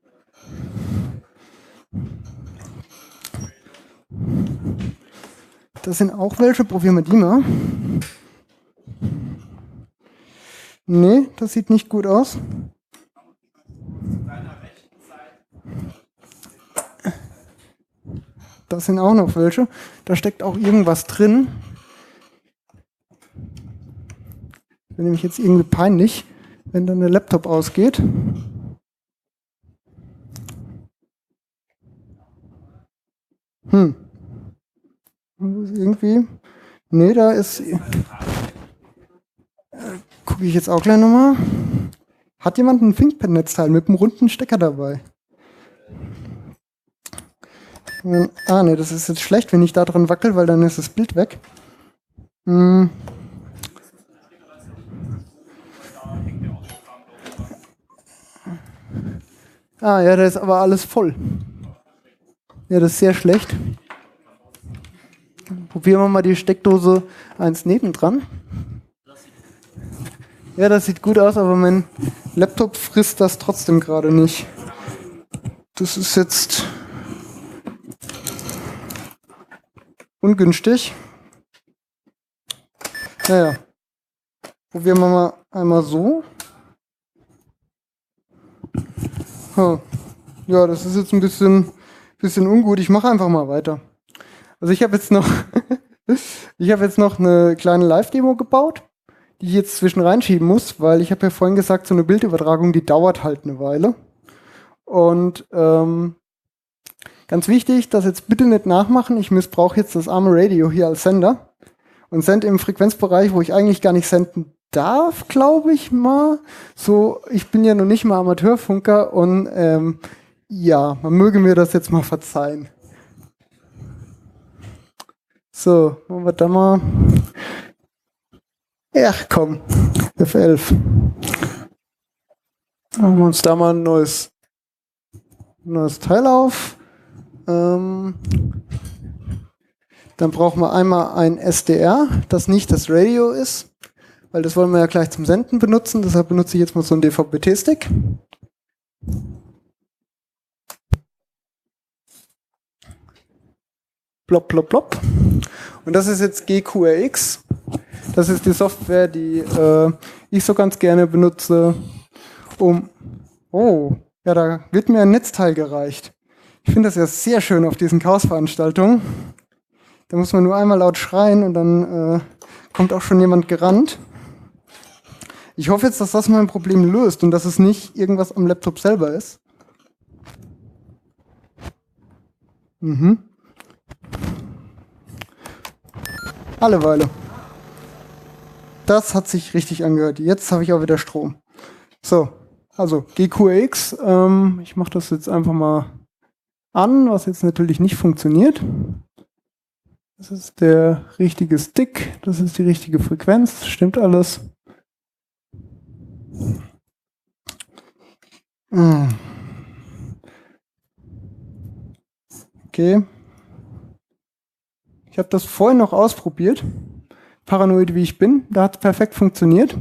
S2: Das sind auch welche. Probieren wir die mal. Nee, das sieht nicht gut aus. Das sind auch noch welche. Da steckt auch irgendwas drin. Wäre nämlich jetzt irgendwie peinlich, wenn dann der Laptop ausgeht. Hm. Irgendwie. Nee, da ist. Äh, Gucke ich jetzt auch gleich nochmal. Hat jemand ein ThinkPad-Netzteil mit einem runden Stecker dabei? Ah, ne, das ist jetzt schlecht, wenn ich da dran wackel, weil dann ist das Bild weg. Hm. Ah, ja, da ist aber alles voll. Ja, das ist sehr schlecht. Probieren wir mal die Steckdose eins nebendran. Ja, das sieht gut aus, aber mein Laptop frisst das trotzdem gerade nicht. Das ist jetzt ungünstig. Naja. Probieren wir mal einmal so. Oh. Ja, das ist jetzt ein bisschen, bisschen ungut. Ich mache einfach mal weiter. Also ich habe jetzt noch ich habe jetzt noch eine kleine Live-Demo gebaut, die ich jetzt zwischen reinschieben muss, weil ich habe ja vorhin gesagt, so eine Bildübertragung, die dauert halt eine Weile. Und ähm, ganz wichtig, das jetzt bitte nicht nachmachen. Ich missbrauche jetzt das arme Radio hier als Sender und sende im Frequenzbereich, wo ich eigentlich gar nicht senden darf, glaube ich mal. So, ich bin ja noch nicht mal Amateurfunker und ähm, ja, man möge mir das jetzt mal verzeihen. So, machen wir da mal. Ach komm, F elf. Machen wir uns da mal ein neues, neues Teil auf. Ähm, dann brauchen wir einmal ein S D R, das nicht das Radio ist, weil das wollen wir ja gleich zum Senden benutzen. Deshalb benutze ich jetzt mal so einen D V B T-Stick. Plop, plop, plop. Und das ist jetzt G Q R X. Das ist die Software, die äh, ich so ganz gerne benutze, um... Oh, ja, da wird mir ein Netzteil gereicht. Ich finde das ja sehr schön auf diesen Chaos-Veranstaltungen. Da muss man nur einmal laut schreien und dann äh, kommt auch schon jemand gerannt. Ich hoffe jetzt, dass das mein Problem löst und dass es nicht irgendwas am Laptop selber ist. Mhm. Alle Weile. Das hat sich richtig angehört. Jetzt habe ich auch wieder Strom. So, also G Q R X. Ähm, ich mache das jetzt einfach mal an, was jetzt natürlich nicht funktioniert. Das ist der richtige Stick. Das ist die richtige Frequenz. Stimmt alles. Okay. Ich habe das vorhin noch ausprobiert. paranoid wie ich bin, da hat es perfekt funktioniert.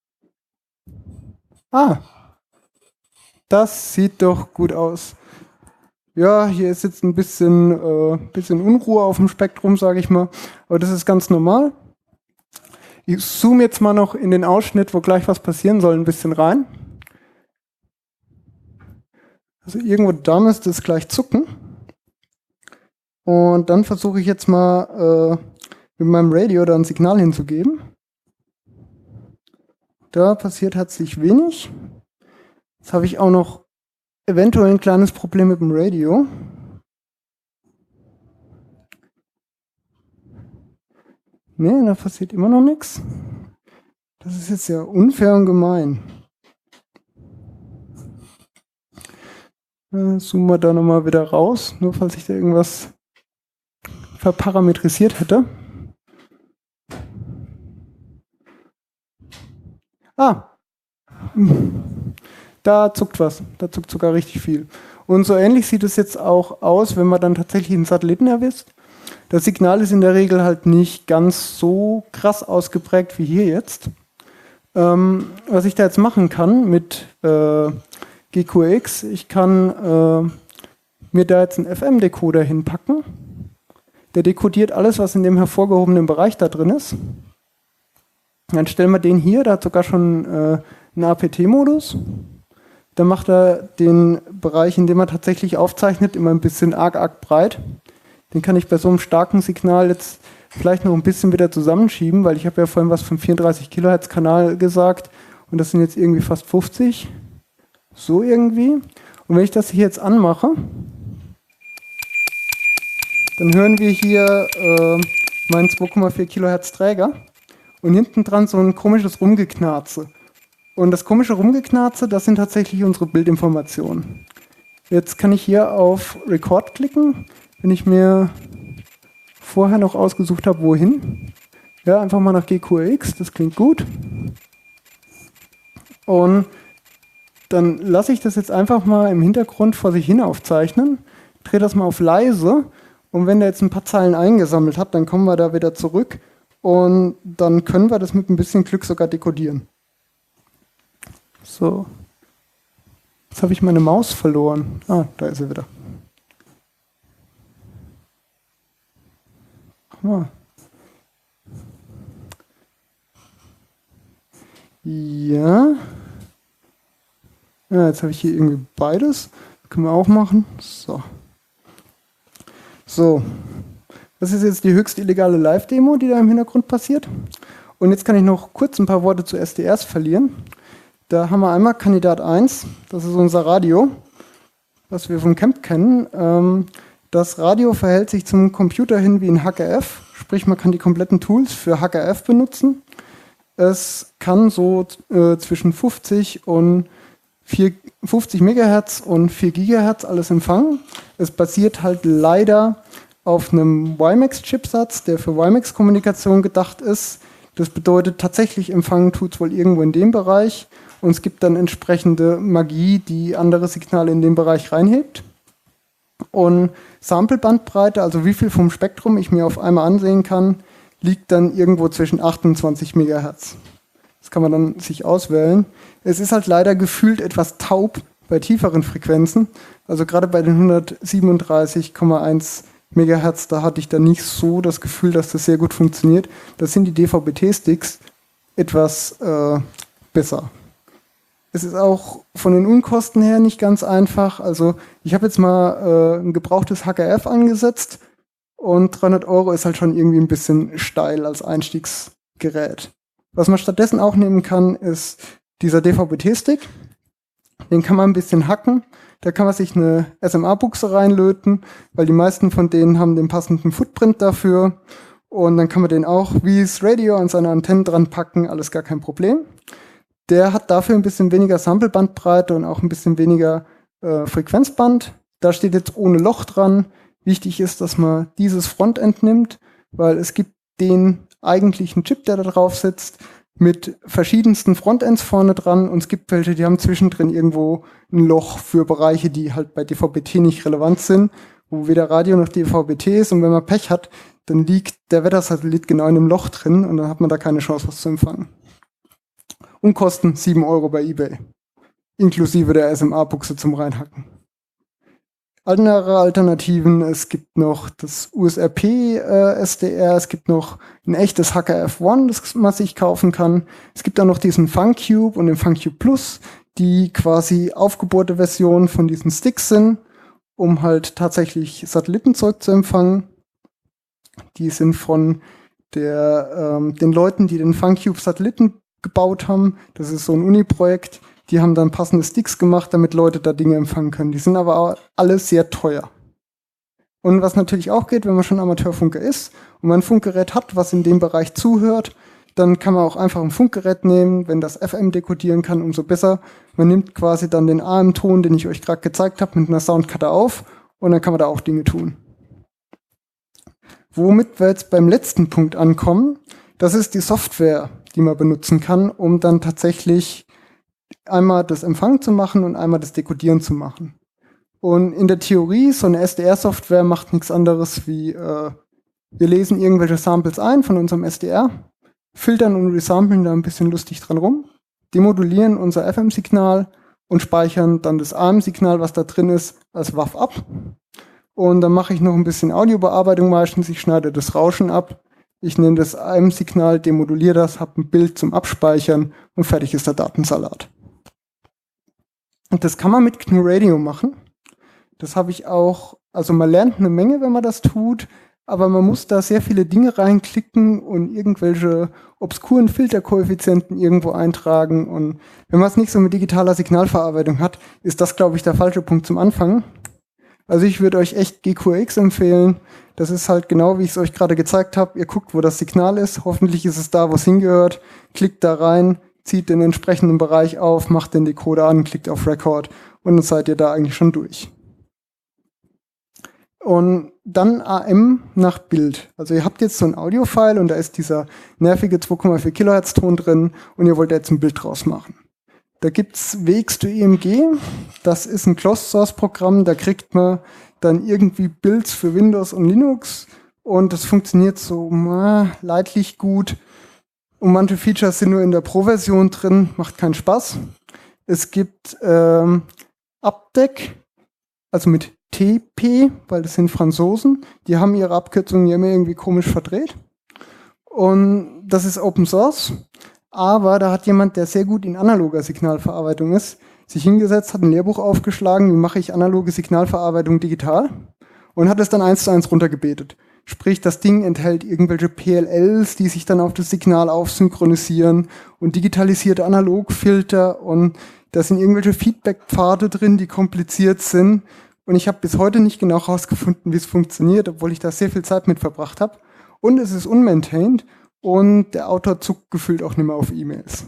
S2: Ah, das sieht doch gut aus. Ja, hier ist jetzt ein bisschen, äh, bisschen Unruhe auf dem Spektrum, sage ich mal, aber das ist ganz normal. Ich zoome jetzt mal noch in den Ausschnitt, wo gleich was passieren soll, ein bisschen rein. Also irgendwo da müsste es gleich zucken. Und dann versuche ich jetzt mal äh, mit meinem Radio da ein Signal hinzugeben. Da passiert herzlich wenig. Jetzt habe ich auch noch eventuell ein kleines Problem mit dem Radio. Ne, da passiert immer noch nichts. Das ist jetzt ja unfair und gemein. Äh, zoomen wir da nochmal wieder raus, nur falls ich da irgendwas verparametrisiert hätte. Ah, da zuckt was. Da zuckt sogar richtig viel. Und so ähnlich sieht es jetzt auch aus, wenn man dann tatsächlich einen Satelliten erwischt. Das Signal ist in der Regel halt nicht ganz so krass ausgeprägt wie hier jetzt. Ähm, was ich da jetzt machen kann mit äh, G Q X, ich kann äh, mir da jetzt einen F M-Decoder hinpacken. Der dekodiert alles, was in dem hervorgehobenen Bereich da drin ist. Dann stellen wir den hier, der hat sogar schon äh, einen A P T-Modus. Dann macht er den Bereich, in dem er tatsächlich aufzeichnet, immer ein bisschen arg, arg breit. Den kann ich bei so einem starken Signal jetzt vielleicht noch ein bisschen wieder zusammenschieben, weil ich habe ja vorhin was vom vierunddreißig Kilohertz Kanal gesagt und das sind jetzt irgendwie fast fünfzig. So irgendwie. Und wenn ich das hier jetzt anmache, dann hören wir hier äh, meinen zwei Komma vier Kilohertz Träger und hinten dran so ein komisches Rumgeknarze. Und das komische Rumgeknarze, das sind tatsächlich unsere Bildinformationen. Jetzt kann ich hier auf Record klicken, wenn ich mir vorher noch ausgesucht habe, wohin. Ja, einfach mal nach G Q X, das klingt gut. Und dann lasse ich das jetzt einfach mal im Hintergrund vor sich hin aufzeichnen, drehe das mal auf leise und wenn der jetzt ein paar Zeilen eingesammelt hat, dann kommen wir da wieder zurück und dann können wir das mit ein bisschen Glück sogar dekodieren. So. Jetzt habe ich meine Maus verloren. Ah, da ist sie wieder. Ah. Ja. Ja, jetzt habe ich hier irgendwie beides. Das können wir auch machen. So. So. Das ist jetzt die höchst illegale Live-Demo, die da im Hintergrund passiert. Und jetzt kann ich noch kurz ein paar Worte zu S D Rs verlieren. Da haben wir einmal Kandidat eins, das ist unser Radio, was wir vom Camp kennen. Das Radio verhält sich zum Computer hin wie ein H K F, sprich man kann die kompletten Tools für H K F benutzen. Es kann so äh, zwischen fünfzig und fünfzig Megahertz und vier Gigahertz alles empfangen. Es basiert halt leider auf einem WiMAX-Chipsatz, der für WiMAX-Kommunikation gedacht ist. Das bedeutet, tatsächlich empfangen tut es wohl irgendwo in dem Bereich. Und es gibt dann entsprechende Magie, die andere Signale in den Bereich reinhebt. Und Samplebandbreite, also wie viel vom Spektrum ich mir auf einmal ansehen kann, liegt dann irgendwo zwischen achtundzwanzig Megahertz. Das kann man dann sich auswählen. Es ist halt leider gefühlt etwas taub bei tieferen Frequenzen. Also gerade bei den hundertsiebenunddreißig Komma eins Megahertz, da hatte ich dann nicht so das Gefühl, dass das sehr gut funktioniert. Das sind die D V B T-Sticks etwas äh, besser. Es ist auch von den Unkosten her nicht ganz einfach. Also ich habe jetzt mal äh, ein gebrauchtes H K F angesetzt und dreihundert Euro ist halt schon irgendwie ein bisschen steil als Einstiegsgerät. Was man stattdessen auch nehmen kann, ist dieser D V B T-Stick. Den kann man ein bisschen hacken. Da kann man sich eine S M A-Buchse reinlöten, weil die meisten von denen haben den passenden Footprint dafür. Und dann kann man den auch wie das Radio an seine Antennen dran packen, alles gar kein Problem. Der hat dafür ein bisschen weniger Samplebandbreite und auch ein bisschen weniger äh, Frequenzband. Da steht jetzt ohne Loch dran. Wichtig ist, dass man dieses Frontend nimmt, weil es gibt den eigentlichen Chip, der da drauf sitzt, mit verschiedensten Frontends vorne dran und es gibt welche, die haben zwischendrin irgendwo ein Loch für Bereiche, die halt bei D V B T nicht relevant sind, wo weder Radio noch D V B T ist und wenn man Pech hat, dann liegt der Wettersatellit genau in einem Loch drin und dann hat man da keine Chance, was zu empfangen. Und kosten sieben Euro bei eBay. Inklusive der S M A-Buchse zum Reinhacken. Andere Alternativen, es gibt noch das U S R P äh, S D R, es gibt noch ein echtes H K F eins, das man sich kaufen kann. Es gibt dann noch diesen FunCube und den FunCube Plus, die quasi aufgebohrte Versionen von diesen Sticks sind, um halt tatsächlich Satellitenzeug zu empfangen. Die sind von der, ähm, den Leuten, die den FunCube Satelliten gebaut haben. Das ist so ein Uni-Projekt. Die haben dann passende Sticks gemacht, damit Leute da Dinge empfangen können. Die sind aber auch alle sehr teuer. Und was natürlich auch geht, wenn man schon Amateurfunker ist und man ein Funkgerät hat, was in dem Bereich zuhört, dann kann man auch einfach ein Funkgerät nehmen. Wenn das F M dekodieren kann, umso besser. Man nimmt quasi dann den A M-Ton, den ich euch gerade gezeigt habe, mit einer Soundkarte auf und dann kann man da auch Dinge tun. Womit wir jetzt beim letzten Punkt ankommen, das ist die Software, die man benutzen kann, um dann tatsächlich einmal das Empfangen zu machen und einmal das Dekodieren zu machen. Und in der Theorie, so eine S D R-Software macht nichts anderes wie, äh, wir lesen irgendwelche Samples ein von unserem S D R, filtern und resamplen da ein bisschen lustig dran rum, demodulieren unser F M-Signal und speichern dann das A M-Signal, was da drin ist, als W A V ab. Und dann mache ich noch ein bisschen Audiobearbeitung meistens, ich schneide das Rauschen ab, ich nehme das A M-Signal, demoduliere das, habe ein Bild zum Abspeichern und fertig ist der Datensalat. Und das kann man mit G N U Radio machen. Das habe ich auch, also man lernt eine Menge, wenn man das tut, aber man muss da sehr viele Dinge reinklicken und irgendwelche obskuren Filterkoeffizienten irgendwo eintragen. Und wenn man es nicht so mit digitaler Signalverarbeitung hat, ist das, glaube ich, der falsche Punkt zum Anfang. Also ich würde euch echt G Q X empfehlen. Das ist halt genau, wie ich es euch gerade gezeigt habe. Ihr guckt, wo das Signal ist. Hoffentlich ist es da, wo es hingehört. Klickt da rein, zieht den entsprechenden Bereich auf, macht den Decoder an, klickt auf Record und dann seid ihr da eigentlich schon durch. Und dann A M nach Bild. Also ihr habt jetzt so ein Audio-File und da ist dieser nervige zwei Komma vier Kilohertz Ton drin und ihr wollt jetzt ein Bild draus machen. Da gibt's W X to E M G, das ist ein Closed-Source-Programm, da kriegt man dann irgendwie Builds für Windows und Linux und das funktioniert so na, leidlich gut. Und manche Features sind nur in der Pro-Version drin, macht keinen Spaß. Es gibt ähm, Updeck, also mit T P, weil das sind Franzosen. Die haben ihre Abkürzungen ja immer irgendwie komisch verdreht. Und das ist Open Source. Aber da hat jemand, der sehr gut in analoger Signalverarbeitung ist, sich hingesetzt, hat ein Lehrbuch aufgeschlagen, wie mache ich analoge Signalverarbeitung digital? Und hat es dann eins zu eins runtergebetet. Sprich, das Ding enthält irgendwelche P L Ls, die sich dann auf das Signal aufsynchronisieren und digitalisierte Analogfilter und da sind irgendwelche Feedback-Pfade drin, die kompliziert sind. Und ich habe bis heute nicht genau herausgefunden, wie es funktioniert, obwohl ich da sehr viel Zeit mit verbracht habe. Und es ist unmaintained und der Autor zuckt gefühlt auch nicht mehr auf E-Mails.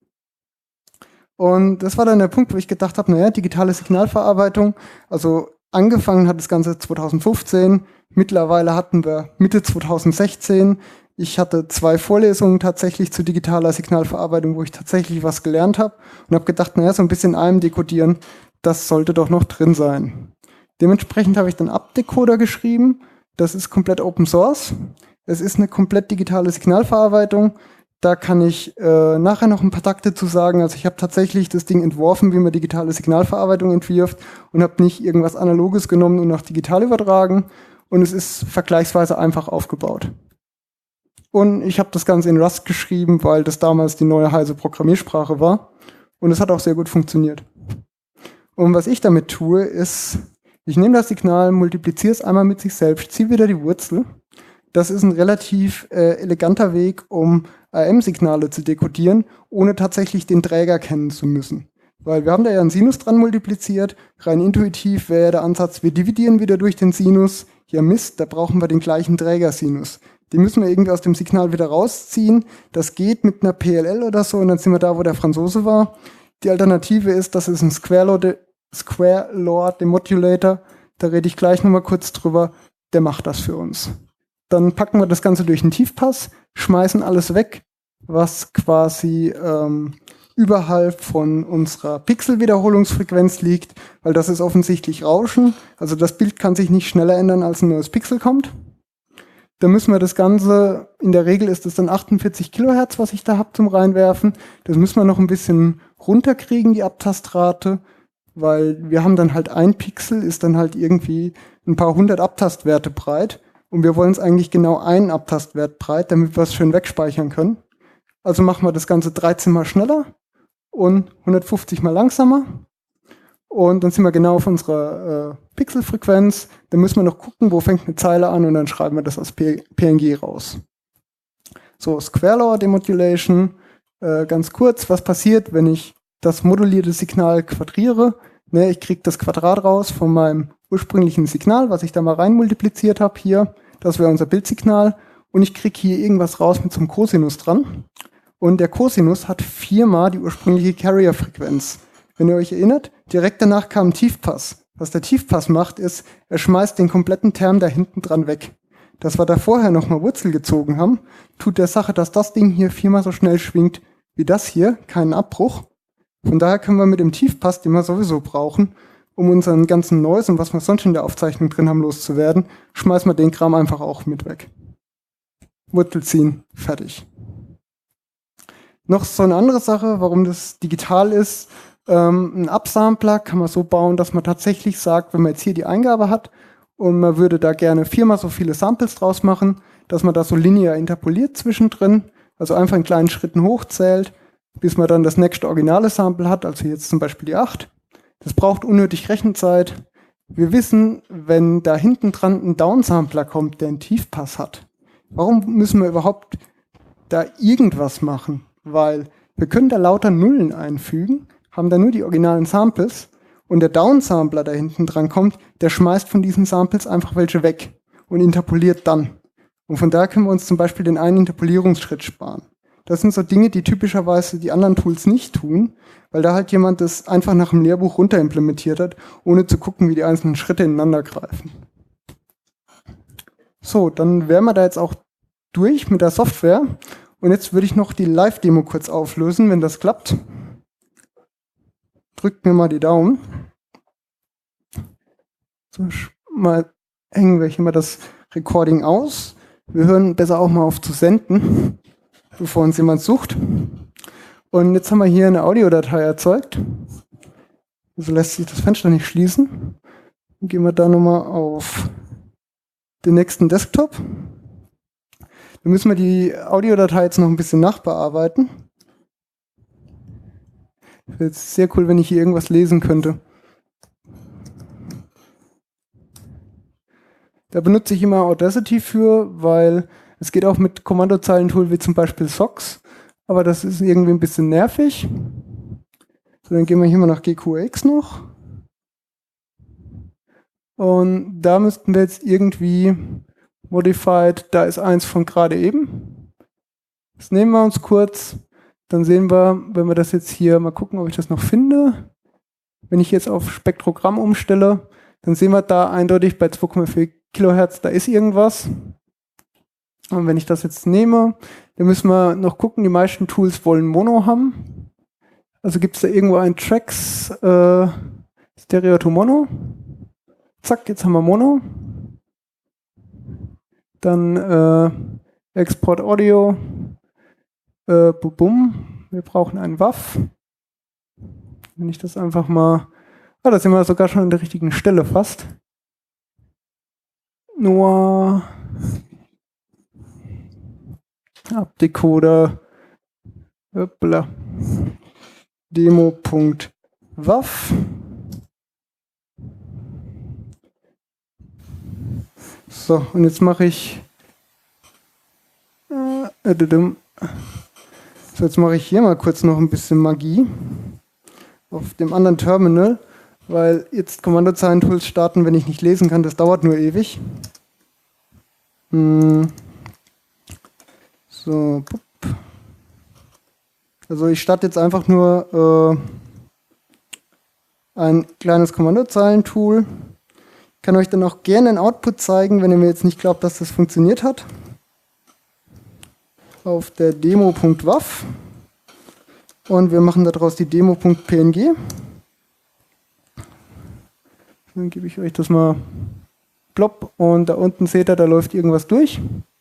S2: Und das war dann der Punkt, wo ich gedacht habe, naja, digitale Signalverarbeitung, also angefangen hat das Ganze zwanzig fünfzehn, mittlerweile hatten wir Mitte zwanzig sechzehn. Ich hatte zwei Vorlesungen tatsächlich zu digitaler Signalverarbeitung, wo ich tatsächlich was gelernt habe und habe gedacht, naja, so ein bisschen A M dekodieren, das sollte doch noch drin sein. Dementsprechend habe ich dann Abdecoder geschrieben. Das ist komplett Open Source. Es ist eine komplett digitale Signalverarbeitung. Da kann ich äh, nachher noch ein paar Takte zu sagen. Also ich habe tatsächlich das Ding entworfen, wie man digitale Signalverarbeitung entwirft und habe nicht irgendwas Analoges genommen und nach digital übertragen. Und es ist vergleichsweise einfach aufgebaut. Und ich habe das Ganze in Rust geschrieben, weil das damals die neue heiße Programmiersprache war. Und es hat auch sehr gut funktioniert. Und was ich damit tue, ist, ich nehme das Signal, multipliziere es einmal mit sich selbst, ziehe wieder die Wurzel. Das ist ein relativ äh, eleganter Weg, um A M-Signale zu dekodieren, ohne tatsächlich den Träger kennen zu müssen. Weil wir haben da ja einen Sinus dran multipliziert. Rein intuitiv wäre der Ansatz, wir dividieren wieder durch den Sinus. Ja Mist, da brauchen wir den gleichen Trägersinus. Den müssen wir irgendwie aus dem Signal wieder rausziehen. Das geht mit einer P L L oder so und dann sind wir da, wo der Franzose war. Die Alternative ist, das ist ein Square-Law Square Law Demodulator. Da rede ich gleich nochmal kurz drüber. Der macht das für uns. Dann packen wir das Ganze durch einen Tiefpass, schmeißen alles weg, was quasi ähm, überhalb von unserer Pixelwiederholungsfrequenz liegt, weil das ist offensichtlich Rauschen. Also das Bild kann sich nicht schneller ändern, als ein neues Pixel kommt. Da müssen wir das Ganze, in der Regel ist es dann achtundvierzig Kilohertz, was ich da habe zum Reinwerfen. Das müssen wir noch ein bisschen runterkriegen, die Abtastrate, weil wir haben dann halt ein Pixel, ist dann halt irgendwie ein paar hundert Abtastwerte breit. Und wir wollen es eigentlich genau einen Abtastwert breit, damit wir es schön wegspeichern können. Also machen wir das Ganze dreizehn mal schneller und hundertfünfzig mal langsamer. Und dann sind wir genau auf unserer äh, Pixelfrequenz. Dann müssen wir noch gucken, wo fängt eine Zeile an und dann schreiben wir das als P N G raus. So, Square Law Demodulation. Äh, ganz kurz, was passiert, wenn ich das modulierte Signal quadriere? Ne, ich kriege das Quadrat raus von meinem ursprünglichen Signal, was ich da mal rein multipliziert habe hier. Das wäre unser Bildsignal. Und ich kriege hier irgendwas raus mit so einem Cosinus dran. Und der Cosinus hat viermal die ursprüngliche Carrier-Frequenz. Wenn ihr euch erinnert, direkt danach kam ein Tiefpass. Was der Tiefpass macht, ist, er schmeißt den kompletten Term da hinten dran weg. Dass wir da vorher nochmal Wurzel gezogen haben, tut der Sache, dass das Ding hier viermal so schnell schwingt wie das hier, keinen Abbruch. Von daher können wir mit dem Tiefpass, den wir sowieso brauchen, um unseren ganzen Noise und was wir sonst in der Aufzeichnung drin haben, loszuwerden, schmeißen wir den Kram einfach auch mit weg. Wurzel ziehen, fertig. Noch so eine andere Sache, warum das digital ist. Ähm, ein Upsampler kann man so bauen, dass man tatsächlich sagt, wenn man jetzt hier die Eingabe hat und man würde da gerne viermal so viele Samples draus machen, dass man da so linear interpoliert zwischendrin, also einfach in kleinen Schritten hochzählt, bis man dann das nächste originale Sample hat, also jetzt zum Beispiel die acht. Das braucht unnötig Rechenzeit. Wir wissen, wenn da hinten dran ein Downsampler kommt, der einen Tiefpass hat, warum müssen wir überhaupt da irgendwas machen? Weil wir können da lauter Nullen einfügen, haben da nur die originalen Samples und der Downsampler, der hinten dran kommt, der schmeißt von diesen Samples einfach welche weg und interpoliert dann. Und von daher können wir uns zum Beispiel den einen Interpolierungsschritt sparen. Das sind so Dinge, die typischerweise die anderen Tools nicht tun, weil da halt jemand das einfach nach dem Lehrbuch runterimplementiert hat, ohne zu gucken, wie die einzelnen Schritte ineinander greifen. So, dann wären wir da jetzt auch durch mit der Software. Und jetzt würde ich noch die Live-Demo kurz auflösen, wenn das klappt. Drückt mir mal die Daumen. So, mal hängen wir hier mal das Recording aus. Wir hören besser auch mal auf zu senden, bevor uns jemand sucht. Und jetzt haben wir hier eine Audiodatei erzeugt. Also lässt sich das Fenster nicht schließen. Dann gehen wir da nochmal auf den nächsten Desktop. Dann müssen wir die Audiodatei jetzt noch ein bisschen nachbearbeiten. Das wäre jetzt sehr cool, wenn ich hier irgendwas lesen könnte. Da benutze ich immer Audacity für, weil es geht auch mit Kommandozeilentool wie zum Beispiel S O X, aber das ist irgendwie ein bisschen nervig. So, dann gehen wir hier mal nach G Q X noch. Und da müssten wir jetzt irgendwie Modified, da ist eins von gerade eben. Das nehmen wir uns kurz. Dann sehen wir, wenn wir das jetzt hier, mal gucken, ob ich das noch finde. Wenn ich jetzt auf Spektrogramm umstelle, dann sehen wir da eindeutig bei zwei Komma vier Kilohertz, da ist irgendwas. Und wenn ich das jetzt nehme, dann müssen wir noch gucken, die meisten Tools wollen Mono haben. Also gibt es da irgendwo ein Tracks äh, Stereo to Mono. Zack, jetzt haben wir Mono. Dann äh, Export Audio. Äh, bum, wir brauchen einen W A V. Wenn ich das einfach mal... Ah, da sind wir sogar schon an der richtigen Stelle fast. Nur... Abdecoder Hoppla. Demo.wav. So, und jetzt mache ich äh, so, jetzt mache ich hier mal kurz noch ein bisschen Magie auf dem anderen Terminal, weil jetzt Kommandozeilen-Tools starten, wenn ich nicht lesen kann, das dauert nur ewig. Hm. So, also ich starte jetzt einfach nur äh, ein kleines Kommandozeilen-Tool. Ich kann euch dann auch gerne einen Output zeigen, wenn ihr mir jetzt nicht glaubt, dass das funktioniert hat. Auf der Demo.wav. Und wir machen daraus die Demo.png. Dann gebe ich euch das mal plopp und da unten seht ihr, da läuft irgendwas durch.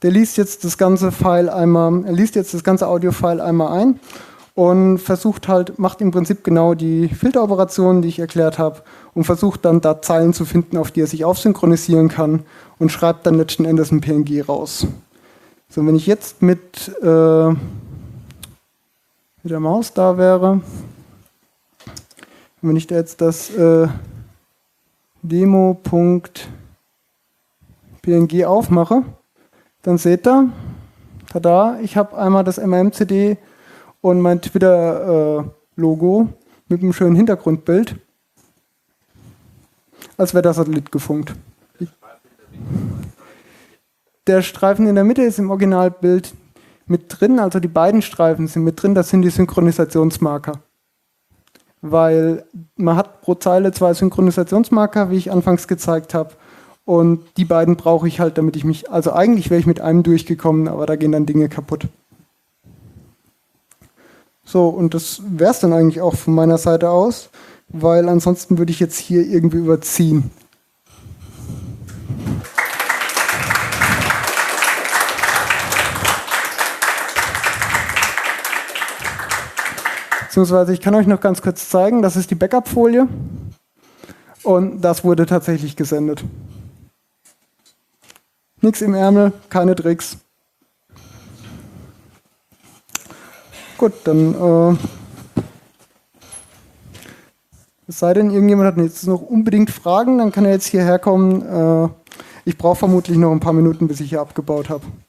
S2: der liest jetzt das ganze File einmal, er liest jetzt das ganze Audio-File einmal ein und versucht halt, macht im Prinzip genau die Filteroperationen, die ich erklärt habe, und versucht dann da Zeilen zu finden, auf die er sich aufsynchronisieren kann und schreibt dann letzten Endes ein P N G raus. So, wenn ich jetzt mit, äh, mit der Maus da wäre, wenn ich da jetzt das äh, Demo.png aufmache, dann seht ihr, tada, ich habe einmal das M R M C D und mein Twitter-Logo äh, mit einem schönen Hintergrundbild, als wäre der Satellit gefunkt. Der Streifen in der Mitte ist im Originalbild mit drin, also die beiden Streifen sind mit drin, das sind die Synchronisationsmarker. Weil man hat pro Zeile zwei Synchronisationsmarker, wie ich anfangs gezeigt habe, und die beiden brauche ich halt, damit ich mich, also eigentlich wäre ich mit einem durchgekommen, aber da gehen dann Dinge kaputt. So, und das wäre es dann eigentlich auch von meiner Seite aus, weil ansonsten würde ich jetzt hier irgendwie überziehen. Beziehungsweise ich kann euch noch ganz kurz zeigen, das ist die Backup-Folie und das wurde tatsächlich gesendet. Nichts im Ärmel, keine Tricks. Gut, dann äh, es sei denn, irgendjemand hat jetzt noch unbedingt Fragen, dann kann er jetzt hierher kommen. Äh, ich brauche vermutlich noch ein paar Minuten, bis ich hier abgebaut habe.